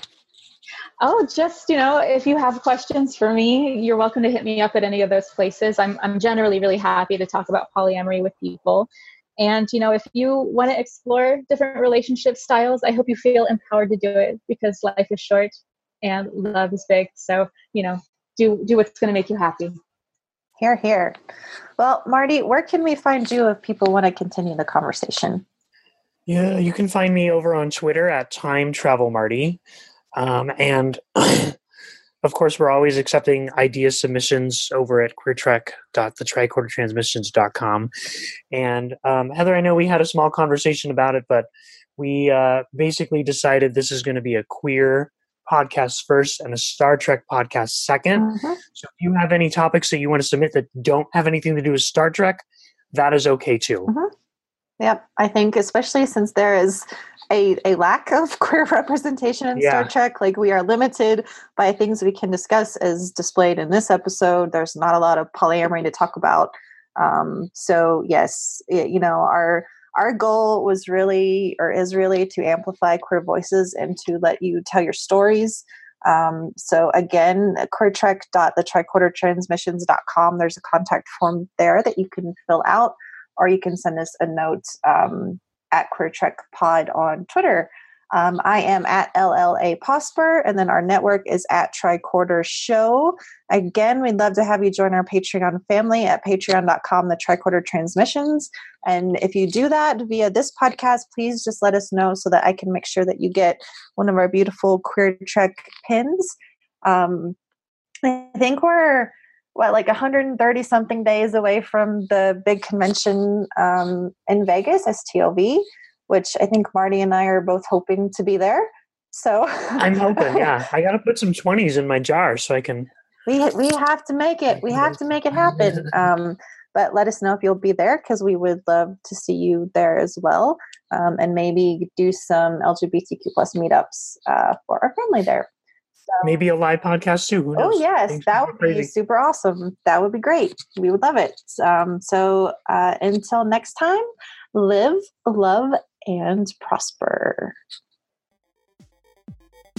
Oh, just, you know, if you have questions for me, you're welcome to hit me up at any of those places. I'm I'm generally really happy to talk about polyamory with people. And, you know, if you want to explore different relationship styles, I hope you feel empowered to do it because life is short and love is big. So, you know, do do what's going to make you happy. Hear, hear. Well, Marty, where can we find you if people want to continue the conversation? Yeah, you can find me over on Twitter at Time Travel Marty. Um, and of course, we're always accepting idea submissions over at queertrek dot the tricorder transmissions dot com. And um, Heather, I know we had a small conversation about it, but we uh, basically decided this is going to be a queer podcast first and a Star Trek podcast second. Mm-hmm. So if you have any topics that you want to submit that don't have anything to do with Star Trek, that is okay too. Mm-hmm. Yep. I think especially since there is a, a lack of queer representation in yeah. Star Trek, like we are limited by things we can discuss as displayed in this episode. There's not a lot of polyamory to talk about. Um, so yes, it, you know, our our goal was really, or is really, to amplify queer voices and to let you tell your stories. Um, so again, queertrek dot the tricorder transmissions dot com, there's a contact form there that you can fill out, or you can send us a note um, at QueerTrekPod on Twitter. Um, I am at L L A Posper, and then our network is at Tricorder Show. Again, we'd love to have you join our Patreon family at patreon dot com, the Tricorder Transmissions. And if you do that via this podcast, please just let us know so that I can make sure that you get one of our beautiful Queer Trek pins. Um, I think we're what, like one hundred thirty something days away from the big convention um, in Vegas, S T L V, which I think Marty and I are both hoping to be there. So I'm hoping, yeah. I got to put some twenties in my jar so I can. We we have to make it. We have to make it happen. Um, but let us know if you'll be there because we would love to see you there as well, um, and maybe do some L G B T Q plus meetups uh, for our family there. So, maybe a live podcast too. Who knows? Oh yes, Things that would be super awesome. That would be great. We would love it. Um, so uh, until next time, live, love, and prosper.